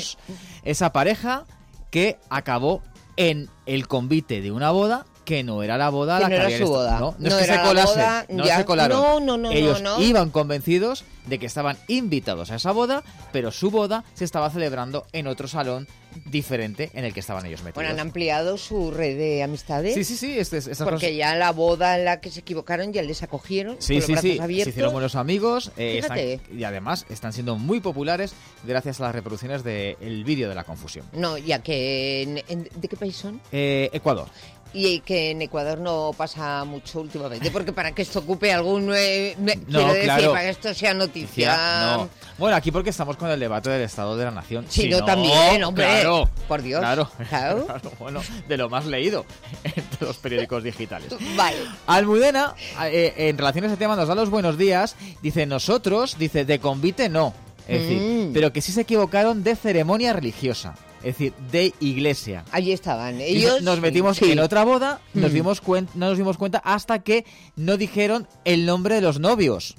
esa pareja que acabó en el convite de una boda que no era la boda a la que no era habían su boda. No es No que era se la colasen, boda, no ya. se colaron. No. Ellos iban convencidos de que estaban invitados a esa boda, pero su boda se estaba celebrando en otro salón diferente en el que estaban ellos metidos. Bueno, han ampliado su red de amistades. Sí. Porque ya la boda en la que se equivocaron ya les acogieron. Sí. Con los brazos abiertos. Se hicieron buenos amigos. Fíjate. Y además están siendo muy populares gracias a las reproducciones del vídeo de la confusión. No, ya que... ¿De qué país son? Ecuador. Y que en Ecuador no pasa mucho últimamente, porque para que esto ocupe algún... quiero decir, para que esto sea noticia... No. Bueno, aquí porque estamos con el debate del Estado de la Nación. Sí, no, también, hombre. Claro, por Dios. Claro. Bueno, de lo más leído en los periódicos digitales. Vale. Almudena, en relación a ese tema, nos da los buenos días. Dice, nosotros, de convite no. Es decir, pero que sí se equivocaron de ceremonia religiosa. Es decir, de iglesia. Allí estaban. Ellos nos metimos en otra boda, no nos dimos cuenta hasta que no dijeron el nombre de los novios.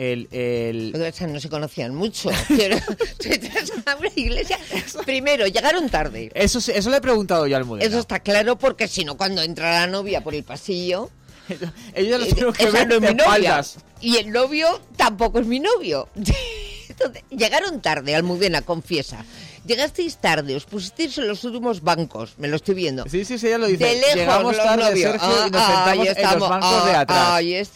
No se conocían mucho. Pero a una iglesia. Primero, llegaron tarde. Eso le he preguntado yo a Almudena. Eso está claro, porque si no, cuando entra la novia por el pasillo... Ella los tiene que ver no es de mi novia. espaldas. Y el novio tampoco es mi novio. Entonces, llegaron tarde, Almudena, confiesa. Llegasteis tarde, os pusisteis en los últimos bancos, me lo estoy viendo. Sí, ella lo dice. De lejos, llegamos tarde, Sergio, y nos sentamos en los bancos de atrás.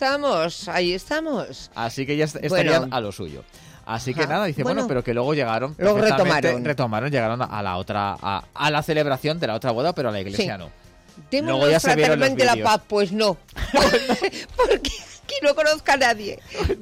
Ahí estamos. Así que ya estarían a lo suyo. Así que nada, dice, bueno, pero que luego llegaron. Luego retomaron, llegaron a la otra, a la celebración de la otra boda, pero a la iglesia no. Luego ya se vieron los vídeos. La paz, pues no. Porque aquí no conozco a nadie.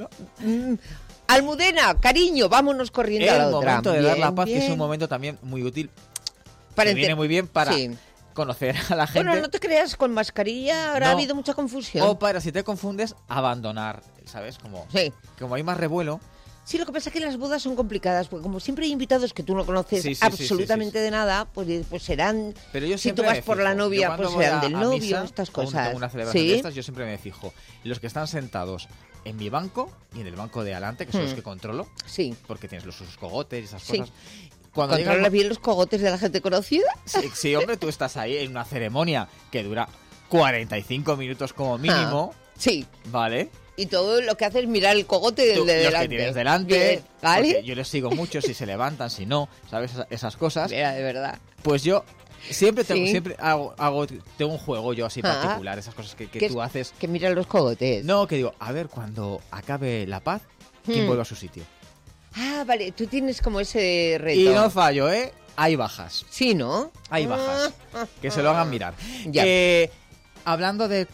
Almudena, cariño, vámonos corriendo a la otra. El momento de dar la paz, que es un momento también muy útil. Viene muy bien para conocer a la gente. Bueno, no te creas, con mascarilla ahora ha habido mucha confusión. O para, si te confundes, abandonar, ¿sabes? Como hay más revuelo. Sí, lo que pasa es que las bodas son complicadas, porque como siempre hay invitados que tú no conoces absolutamente de nada, pues serán... Pero yo si tú vas por la novia, pues serán del novio, misa, estas cosas. Tengo una celebración de estas, yo siempre me fijo. Los que están sentados en mi banco y en el banco de adelante, que son los que controlo, porque tienes sus cogotes y esas cosas. ¿Controlas bien los cogotes de la gente conocida? Sí, hombre, tú estás ahí en una ceremonia que dura 45 minutos como mínimo. Sí. ¿Vale? Y todo lo que haces es mirar el cogote del de delante. Los que tienes delante, bien, ¿vale? Yo les sigo mucho, si se levantan, si no, ¿sabes? Esas cosas. Mira, de verdad. Pues yo siempre tengo un juego yo así particular, esas cosas que tú haces. Que miran los cogotes. No, que digo, a ver, cuando acabe la paz, ¿quién vuelve a su sitio? Ah, vale, tú tienes como ese reto. Y no fallo, ¿eh? Hay bajas. Sí, ¿no? Hay bajas. Que se lo hagan mirar. Ya. Hablando de...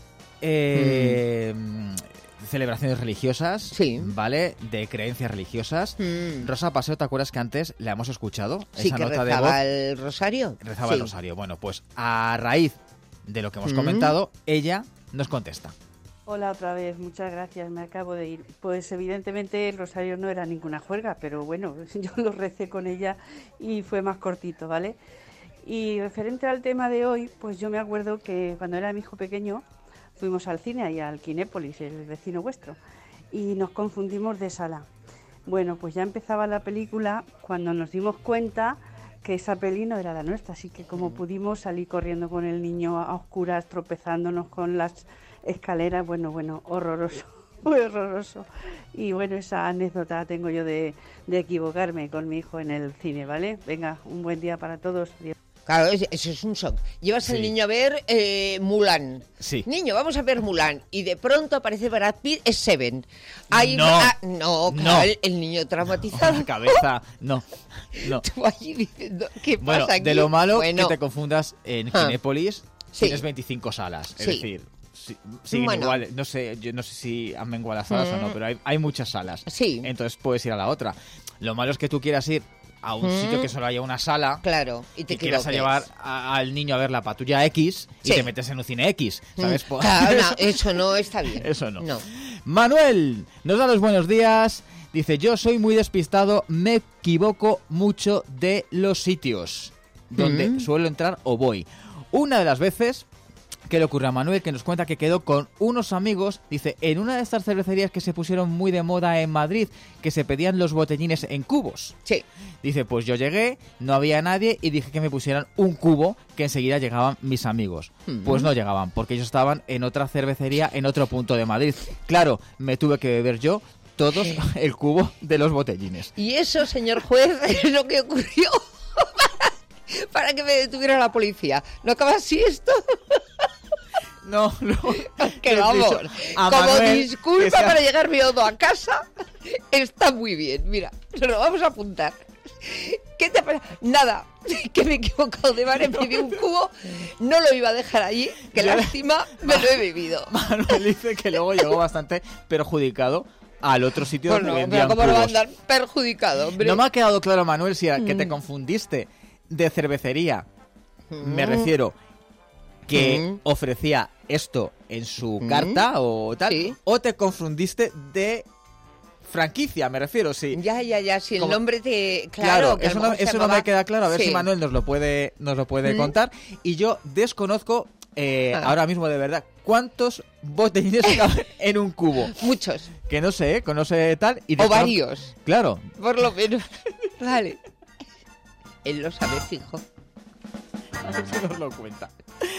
celebraciones religiosas, ¿vale? De creencias religiosas. Rosa Paseo, ¿te acuerdas que antes la hemos escuchado? Sí, esa que nota rezaba de voz. el rosario. Rezaba el rosario. Bueno, pues a raíz de lo que hemos comentado, ella nos contesta. Hola otra vez, muchas gracias, me acabo de ir. Pues evidentemente el rosario no era ninguna juerga, pero bueno, yo lo recé con ella y fue más cortito, ¿vale? Y referente al tema de hoy, pues yo me acuerdo que cuando era mi hijo pequeño fuimos al cine, ahí al Kinépolis, el vecino vuestro, y nos confundimos de sala. Bueno, pues ya empezaba la película cuando nos dimos cuenta que esa peli no era la nuestra, así que como pudimos salir corriendo con el niño a oscuras, tropezándonos con las escaleras, bueno, horroroso, muy horroroso. Y bueno, esa anécdota tengo yo de equivocarme con mi hijo en el cine, ¿vale? Venga, un buen día para todos. Claro, eso es un shock. Llevas al niño a ver Mulan. Sí. Niño, vamos a ver Mulan. Y de pronto aparece Brad Pitt, es Seven. Ahí No. claro, el niño traumatizado. La cabeza, no. Tú allí diciendo, ¿qué Bueno, pasa aquí? de lo malo Bueno. que te confundas en Kinépolis, Sí. tienes 25 salas. Es decir, siguen Bueno. igual. No sé, yo no sé si han menguado las salas o no, pero hay muchas salas. Sí. Entonces puedes ir a la otra. Lo malo es que tú quieras ir a un sitio que solo haya una sala. Claro, y te quieras equivoques. llevar al niño a ver la Patrulla X y Sí. te metes en un cine X, ¿sabes? Claro, no, eso no está bien. Eso no. Manuel nos da los buenos días. Dice, yo soy muy despistado, me equivoco mucho de los sitios donde suelo entrar o voy. Una de las veces que le ocurre a Manuel, que nos cuenta que quedó con unos amigos, dice, en una de estas cervecerías que se pusieron muy de moda en Madrid, que se pedían los botellines en cubos. Sí. Dice, pues yo llegué, no había nadie y dije que me pusieran un cubo, que enseguida llegaban mis amigos. Pues no llegaban, porque ellos estaban en otra cervecería, en otro punto de Madrid. Claro, me tuve que beber yo todos el cubo de los botellines. Y eso, señor juez, es lo que ocurrió para que me detuviera la policía. ¿No acaba así esto? No. Que vamos, como Manuel, disculpa para llegar miedo a casa, está muy bien. Mira, lo vamos a apuntar. ¿Qué te pasa? Nada, que me he equivocado de bar, he pedido un cubo, no lo iba a dejar allí, que lástima, me lo he bebido. Manuel dice que luego llegó bastante perjudicado al otro sitio donde vendían pero ¿cómo lo va a cubos. andar perjudicado, hombre? No me ha quedado claro, Manuel, si que te confundiste de cervecería. Me refiero que ofrecía esto en su carta o tal, o te confundiste de franquicia, me refiero, sí. Ya, si el nombre te... Claro, que a lo eso mejor se no llamaba- me queda claro, a ver Sí. si Manuel nos lo puede contar. Y yo desconozco ahora mismo de verdad cuántos botellines caben en un cubo. Muchos. Que no sé, tal. Y O varios. Claro. Por lo menos. Vale. Él lo sabe fijo. A ver si nos lo cuenta.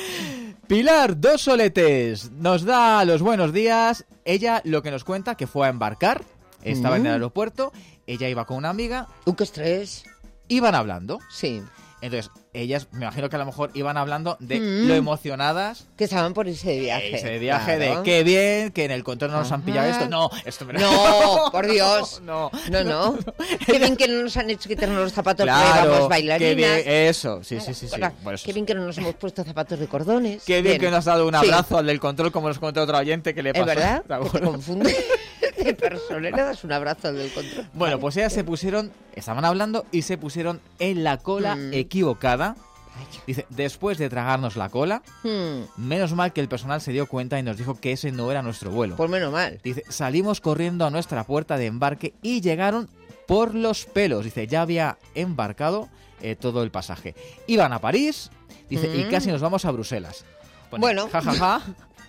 Pilar, 2 soletes, nos da los buenos días. Ella lo que nos cuenta, que fue a embarcar, estaba en el aeropuerto, ella iba con una amiga. ¡Qué estrés! Iban hablando. Sí. Entonces, ellas, me imagino que a lo mejor iban hablando de lo emocionadas que estaban por irse de viaje. De qué bien, que en el control no nos han pillado esto. No, esto me No, por Dios. No. Qué bien que no nos han hecho quitarnos los zapatos Claro, que vamos bailarinas. qué bien, eso, sí. Por eso. Qué bien que no nos hemos puesto zapatos de cordones. Qué bien que nos has dado un Sí. abrazo al del control, como nos contó otro oyente que le pasó. ¿Es verdad? ¿Te acuerdas? Te confunde. De persona, le das un abrazo al del control. Bueno, Vale. pues ellas estaban hablando y se pusieron en la cola equivocada. Dice, después de tragarnos la cola, menos mal que el personal se dio cuenta y nos dijo que ese no era nuestro vuelo. Pues menos mal. Dice, salimos corriendo a nuestra puerta de embarque y llegaron por los pelos. Dice, ya había embarcado todo el pasaje. Iban a París, dice, y casi nos vamos a Bruselas. Pone, Bueno. jajaja,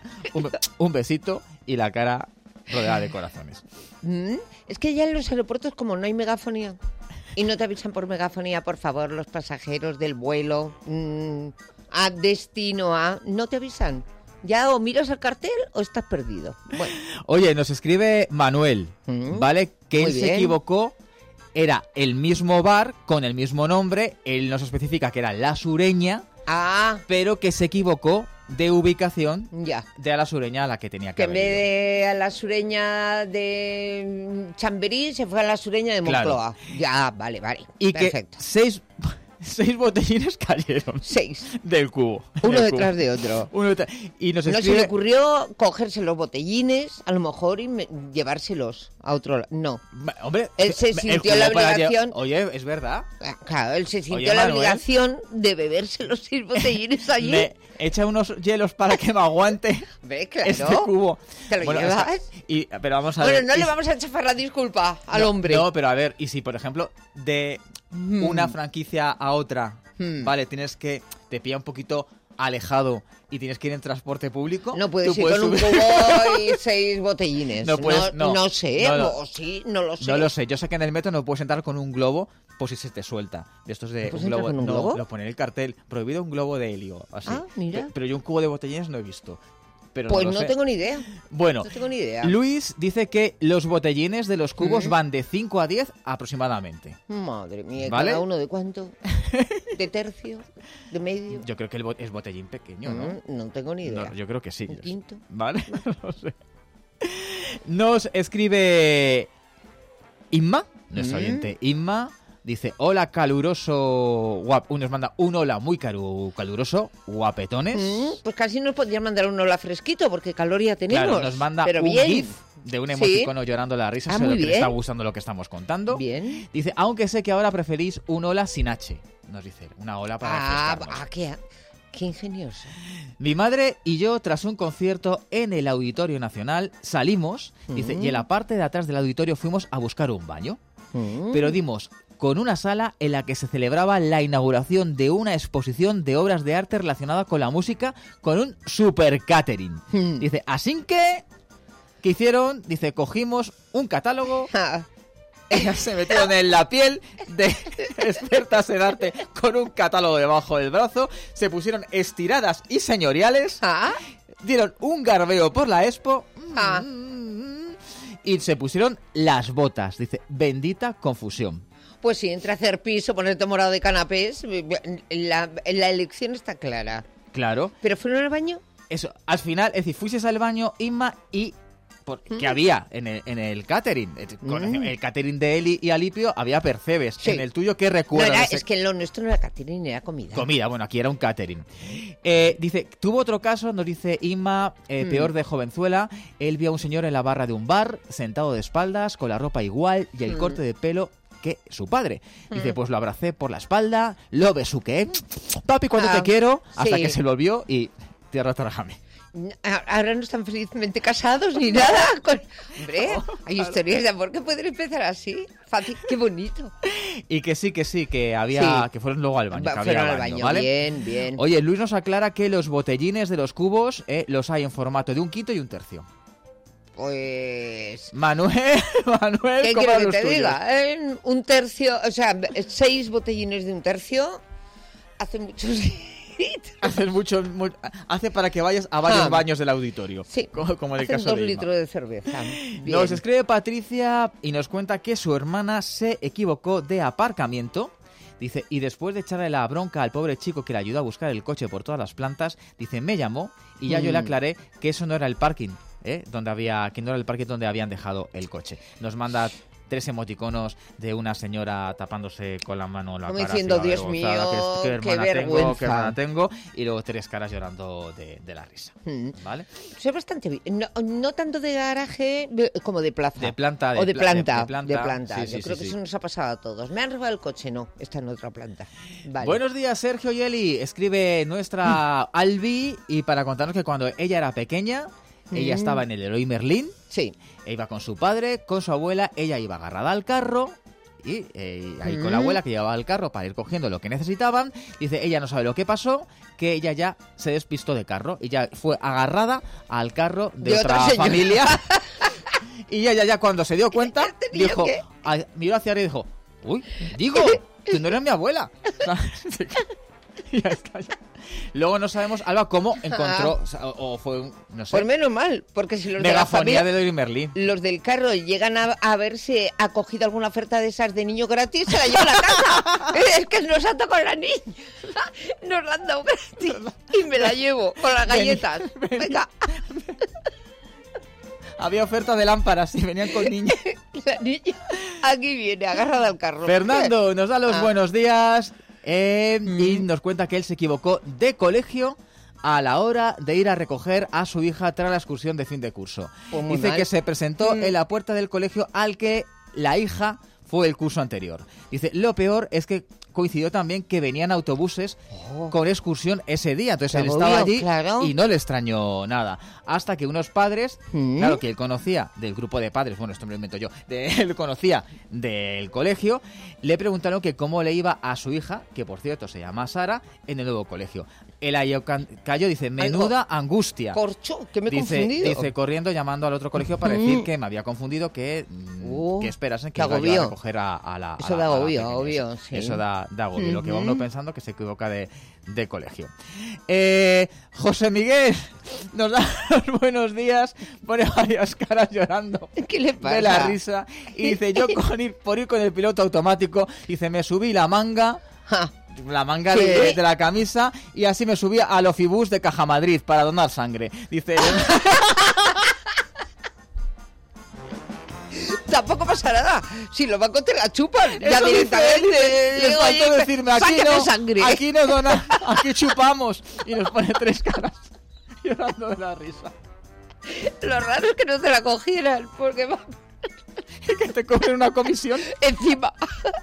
un besito y la cara rodeada de corazones. Es que ya en los aeropuertos, como no hay megafonía y no te avisan por megafonía, por favor, los pasajeros del vuelo a destino A, no te avisan. Ya o miras el cartel o estás perdido. Bueno. Oye, nos escribe Manuel, ¿vale? Que Muy él se bien. equivocó, era el mismo bar con el mismo nombre, él nos especifica que era La Sureña, pero que se equivocó de ubicación de a La Sureña a la que tenía que Que en haber vez ido. de a la sureña de Chamberí, se fue a la sureña de Claro. Moncloa. Ya, vale. Y Perfecto. que seis botellines cayeron. 6. Del cubo. Uno Del detrás cubo. de otro. Y nos No se escribe... le ocurrió cogerse los botellines, a lo mejor, y llevárselos a otro lado. No. Hombre, Él se el sintió la cubo para obligación... Oye, es verdad. Claro, él se sintió Oye, la Manuel. obligación de beberse los 6 botellines allí. Me echa unos hielos para que me aguante ¿Ves? Claro. este cubo. ¿Te lo o sea, llevas? pero vamos a Bueno, ver. no y le si- vamos a chafar la disculpa al no, hombre. No, pero a ver, y si por ejemplo de una franquicia a otra ¿vale? Te pilla un poquito alejado y tienes que ir en transporte público. No puedes ir con un cubo y 6 botellines. No sé, no lo sé. No lo sé. Yo sé que en el metro no puedes entrar con un globo por si se te suelta. De estos de un globo. ¿Con un globo? Lo pone en el cartel. Prohibido un globo de helio. Así. Ah, mira. Pero yo un cubo de botellines no he visto. Pero pues no tengo ni idea. Bueno, no tengo ni idea. Luis dice que los botellines de los cubos van de 5 a 10 aproximadamente. Madre mía, ¿vale? ¿Cada uno de cuánto? ¿De tercio? ¿De medio? Yo creo que es botellín pequeño, ¿no? No tengo ni idea. No, yo creo que sí. ¿Un quinto? ¿Vale? No sé. Nos escribe Inma, nuestro oyente Inma. Dice, hola caluroso, nos manda un hola muy caluroso, guapetones. Pues casi nos podrían mandar un hola fresquito, porque calor ya tenemos. Claro, nos manda pero un bien. gif de un emoticono llorando la risa, muy que bien. le está gustando lo que estamos contando. Bien. Dice, aunque sé que ahora preferís un hola sin H, nos dice, una hola para refrescarnos. Qué ingenioso. Mi madre y yo, tras un concierto en el Auditorio Nacional, salimos, dice, y en la parte de atrás del auditorio fuimos a buscar un baño, pero dimos con una sala en la que se celebraba la inauguración de una exposición de obras de arte relacionada con la música con un super catering. Dice, así que, ¿qué hicieron? Dice, cogimos un catálogo, ellas se metieron en la piel de expertas en arte con un catálogo debajo del brazo, se pusieron estiradas y señoriales, dieron un garbeo por la expo y se pusieron las botas. Dice, bendita confusión. Pues sí, entre hacer pis o ponerte morado de canapés, la elección está clara. Claro. ¿Pero fueron al baño? Eso, al final, es decir, fuisteis al baño, Inma, y... que había en el catering, con el catering de Eli y Alipio, había percebes. Sí. En el tuyo, ¿qué recuerdas? Es que en lo nuestro no era catering, era comida. Comida, bueno, aquí era un catering. Dice, tuvo otro caso, nos dice Inma, peor de jovenzuela. Él vio a un señor en la barra de un bar, sentado de espaldas, con la ropa igual y el corte de pelo que su padre. Dice, pues lo abracé por la espalda, lo besuqué, papi, cuando te quiero, hasta que se volvió y tierra tarajame. Ahora no están felizmente casados ni nada. Hombre, hay historias de amor que pueden empezar así. Fácil, qué bonito. Y que sí, que había, que fueron luego al baño. Fueron al baño, ¿vale? Bien. Oye, Luis nos aclara que los botellines de los cubos los hay en formato de un quinto y un tercio. Pues... Manuel, ¿qué quiero que te diga? Un tercio, o sea, 6 botellines de un tercio hace muchos... Hace para que vayas a varios baños del auditorio. Sí, como en el caso 2 de litros de cerveza. Bien. Nos escribe Patricia y nos cuenta que su hermana se equivocó de aparcamiento. Dice, y después de echarle la bronca al pobre chico que le ayudó a buscar el coche por todas las plantas, dice, me llamó y ya yo le aclaré que eso no era el parking, que no era el parking donde habían dejado el coche. Nos manda 3 emoticonos de una señora tapándose con la mano la como cara. diciendo, Dios mío, qué vergüenza. Qué hermana tengo. Y luego 3 caras llorando de la risa. ¿Vale? Soy bastante bien. No tanto de garaje como de plaza. De planta. O de planta. Sí, yo creo que eso nos ha pasado a todos. Me han robado el coche, no. Está en otra planta. Vale. Buenos días, Sergio y Eli. Escribe nuestra Albi y para contarnos que cuando ella era pequeña... Ella estaba en el Leroy Merlin. Sí. E iba con su padre, con su abuela. Ella iba agarrada al carro. Y ahí con la abuela que llevaba el carro para ir cogiendo lo que necesitaban. Dice, ella no sabe lo que pasó, que ella ya se despistó de carro. Y ya fue agarrada al carro de otra familia. Y ella ya cuando se dio cuenta, dijo, miró hacia arriba y dijo, uy, digo, que no eres mi abuela. Y ya está. Luego no sabemos, Alba, cómo encontró, o fue, no sé. Pues menos mal, porque si los megafonía de la familia, de Merlín. Los del carro llegan a haberse acogido alguna oferta de esas de niño gratis, se la lleva a la casa. Es que nos ha tocado la niña. Nos la han dado gratis. Y me la llevo con las galletas. Venga. Había oferta de lámparas y venían con niños. La niña aquí viene, agarrada al carro. Fernando nos da los buenos días. Y nos cuenta que él se equivocó de colegio a la hora de ir a recoger a su hija tras la excursión de fin de curso. Dice que se presentó en la puerta del colegio al que la hija fue el curso anterior. Dice, lo peor es que coincidió también que venían autobuses con excursión ese día. Entonces él Agobio, estaba allí claro. y no le extrañó nada. Hasta que unos padres, claro, que él conocía del grupo de padres, bueno, esto me lo invento yo, él conocía del colegio, le preguntaron que cómo le iba a su hija, que por cierto se llama Sara, en el nuevo colegio. El ayo cayó, dice, menuda angustia. Corcho, que me he confundido. Dice, corriendo, llamando al otro colegio para decir que me había confundido, que esperasen que iba yo a recoger a la Eso da agobio, sí. Eso da agobio, lo que va uno pensando que se equivoca de colegio. José Miguel nos da los buenos días, pone varias caras llorando. ¿Qué le pasa? De la risa. Y dice, yo por ir con el piloto automático, dice, me subí la manga... de la camisa y así me subí al Ofibus de Cajamadrid para donar sangre. Dice... Tampoco pasa nada. Si los bancos te la chupan, ya eso directamente. Les faltó decirme, sangre. Aquí no donan, aquí chupamos. Y nos pone 3 caras llorando de la risa. Lo raro es que no te la cogieran, porque y que te cobren una comisión encima.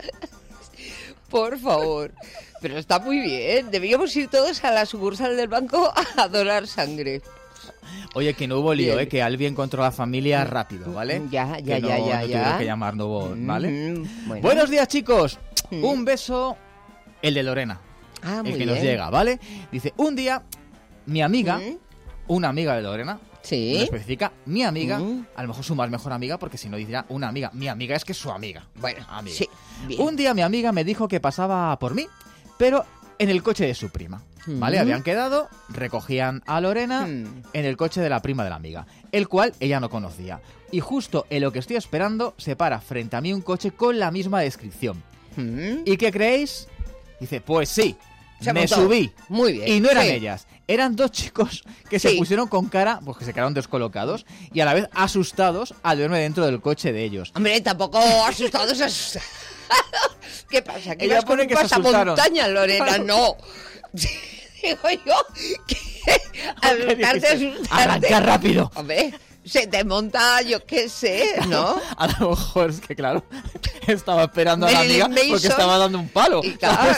Por favor. Pero está muy bien. Deberíamos ir todos a la sucursal del banco a donar sangre. Oye, que no hubo lío, que Albi encontró a la familia rápido, ¿vale? Ya. Tuvieron que llamar, no hubo, ¿vale? Bueno. Buenos días, chicos. Un beso, el de Lorena. El que nos llega, ¿vale? Dice, un día, mi amiga, una amiga de Lorena, no especifica, mi amiga, a lo mejor su más mejor amiga, porque si no dirá una amiga. Mi amiga es que es su amiga. Bueno, amiga. Sí, bien. Un día mi amiga me dijo que pasaba por mí, pero en el coche de su prima. ¿Vale? Habían quedado, recogían a Lorena en el coche de la prima de la amiga, el cual ella no conocía. Y justo en lo que estoy esperando, se para frente a mí un coche con la misma descripción. ¿Y qué creéis? Dice, pues sí, me subí. Muy bien. Y no eran ellas. Eran 2 chicos que se pusieron con cara, pues que se quedaron descolocados y a la vez asustados al verme dentro del coche de ellos. Hombre, tampoco asustados. ¿Qué pasa? ¿Que ella ibas con pone un que se asustaron. pasamontaña, Lorena? No. Digo yo que asustarte. Arranca rápido. Hombre, se te monta, yo qué sé, ¿no? A lo mejor es que, claro, estaba esperando a la amiga porque estaba dando un palo. Y claro.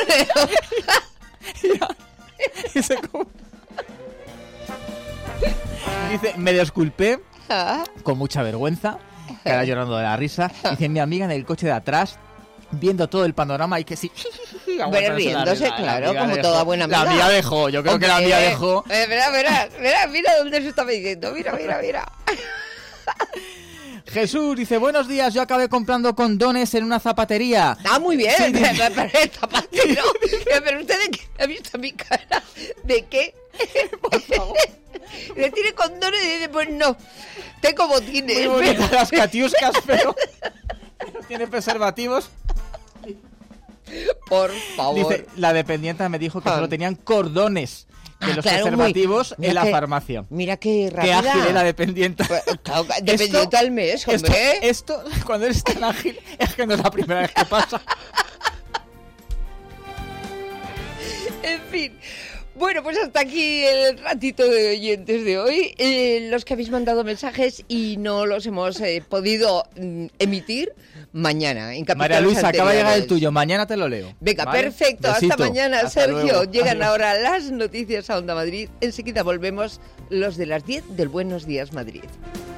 Dice, me disculpé con mucha vergüenza, cara llorando de la risa. Dice, mi amiga en el coche de atrás, viendo todo el panorama y que sí. Riéndose, claro, como toda buena amiga. La amiga dejó, yo creo que la amiga dejó. Mira dónde se está metiendo, mira. Jesús dice, buenos días, yo acabé comprando condones en una zapatería. Ah, muy bien, sí, pero el zapatero. Pero usted ha visto mi cara. ¿De qué? Por favor. Le tiene condones y dice, pues no, tengo botines. Muy bonitas las catiuscas, pero no tiene preservativos. Por favor. Dice, la dependiente me dijo que solo tenían cordones de los preservativos en la farmacia. Mira qué rápida. Qué ágil es la dependiente. Pues, claro, dependiente al mes, hombre. Esto, cuando eres tan ágil, es que no es la primera vez que pasa. En fin. Bueno, pues hasta aquí el ratito de oyentes de hoy. Los que habéis mandado mensajes y no los hemos podido emitir, mañana en María Luisa, acaba de llegar el tuyo, mañana te lo leo. Venga, ¿vale? Perfecto, besito. Hasta mañana, hasta Sergio. Luego. Llegan ahora las noticias a Onda Madrid. Enseguida volvemos los de las 10 del Buenos Días Madrid.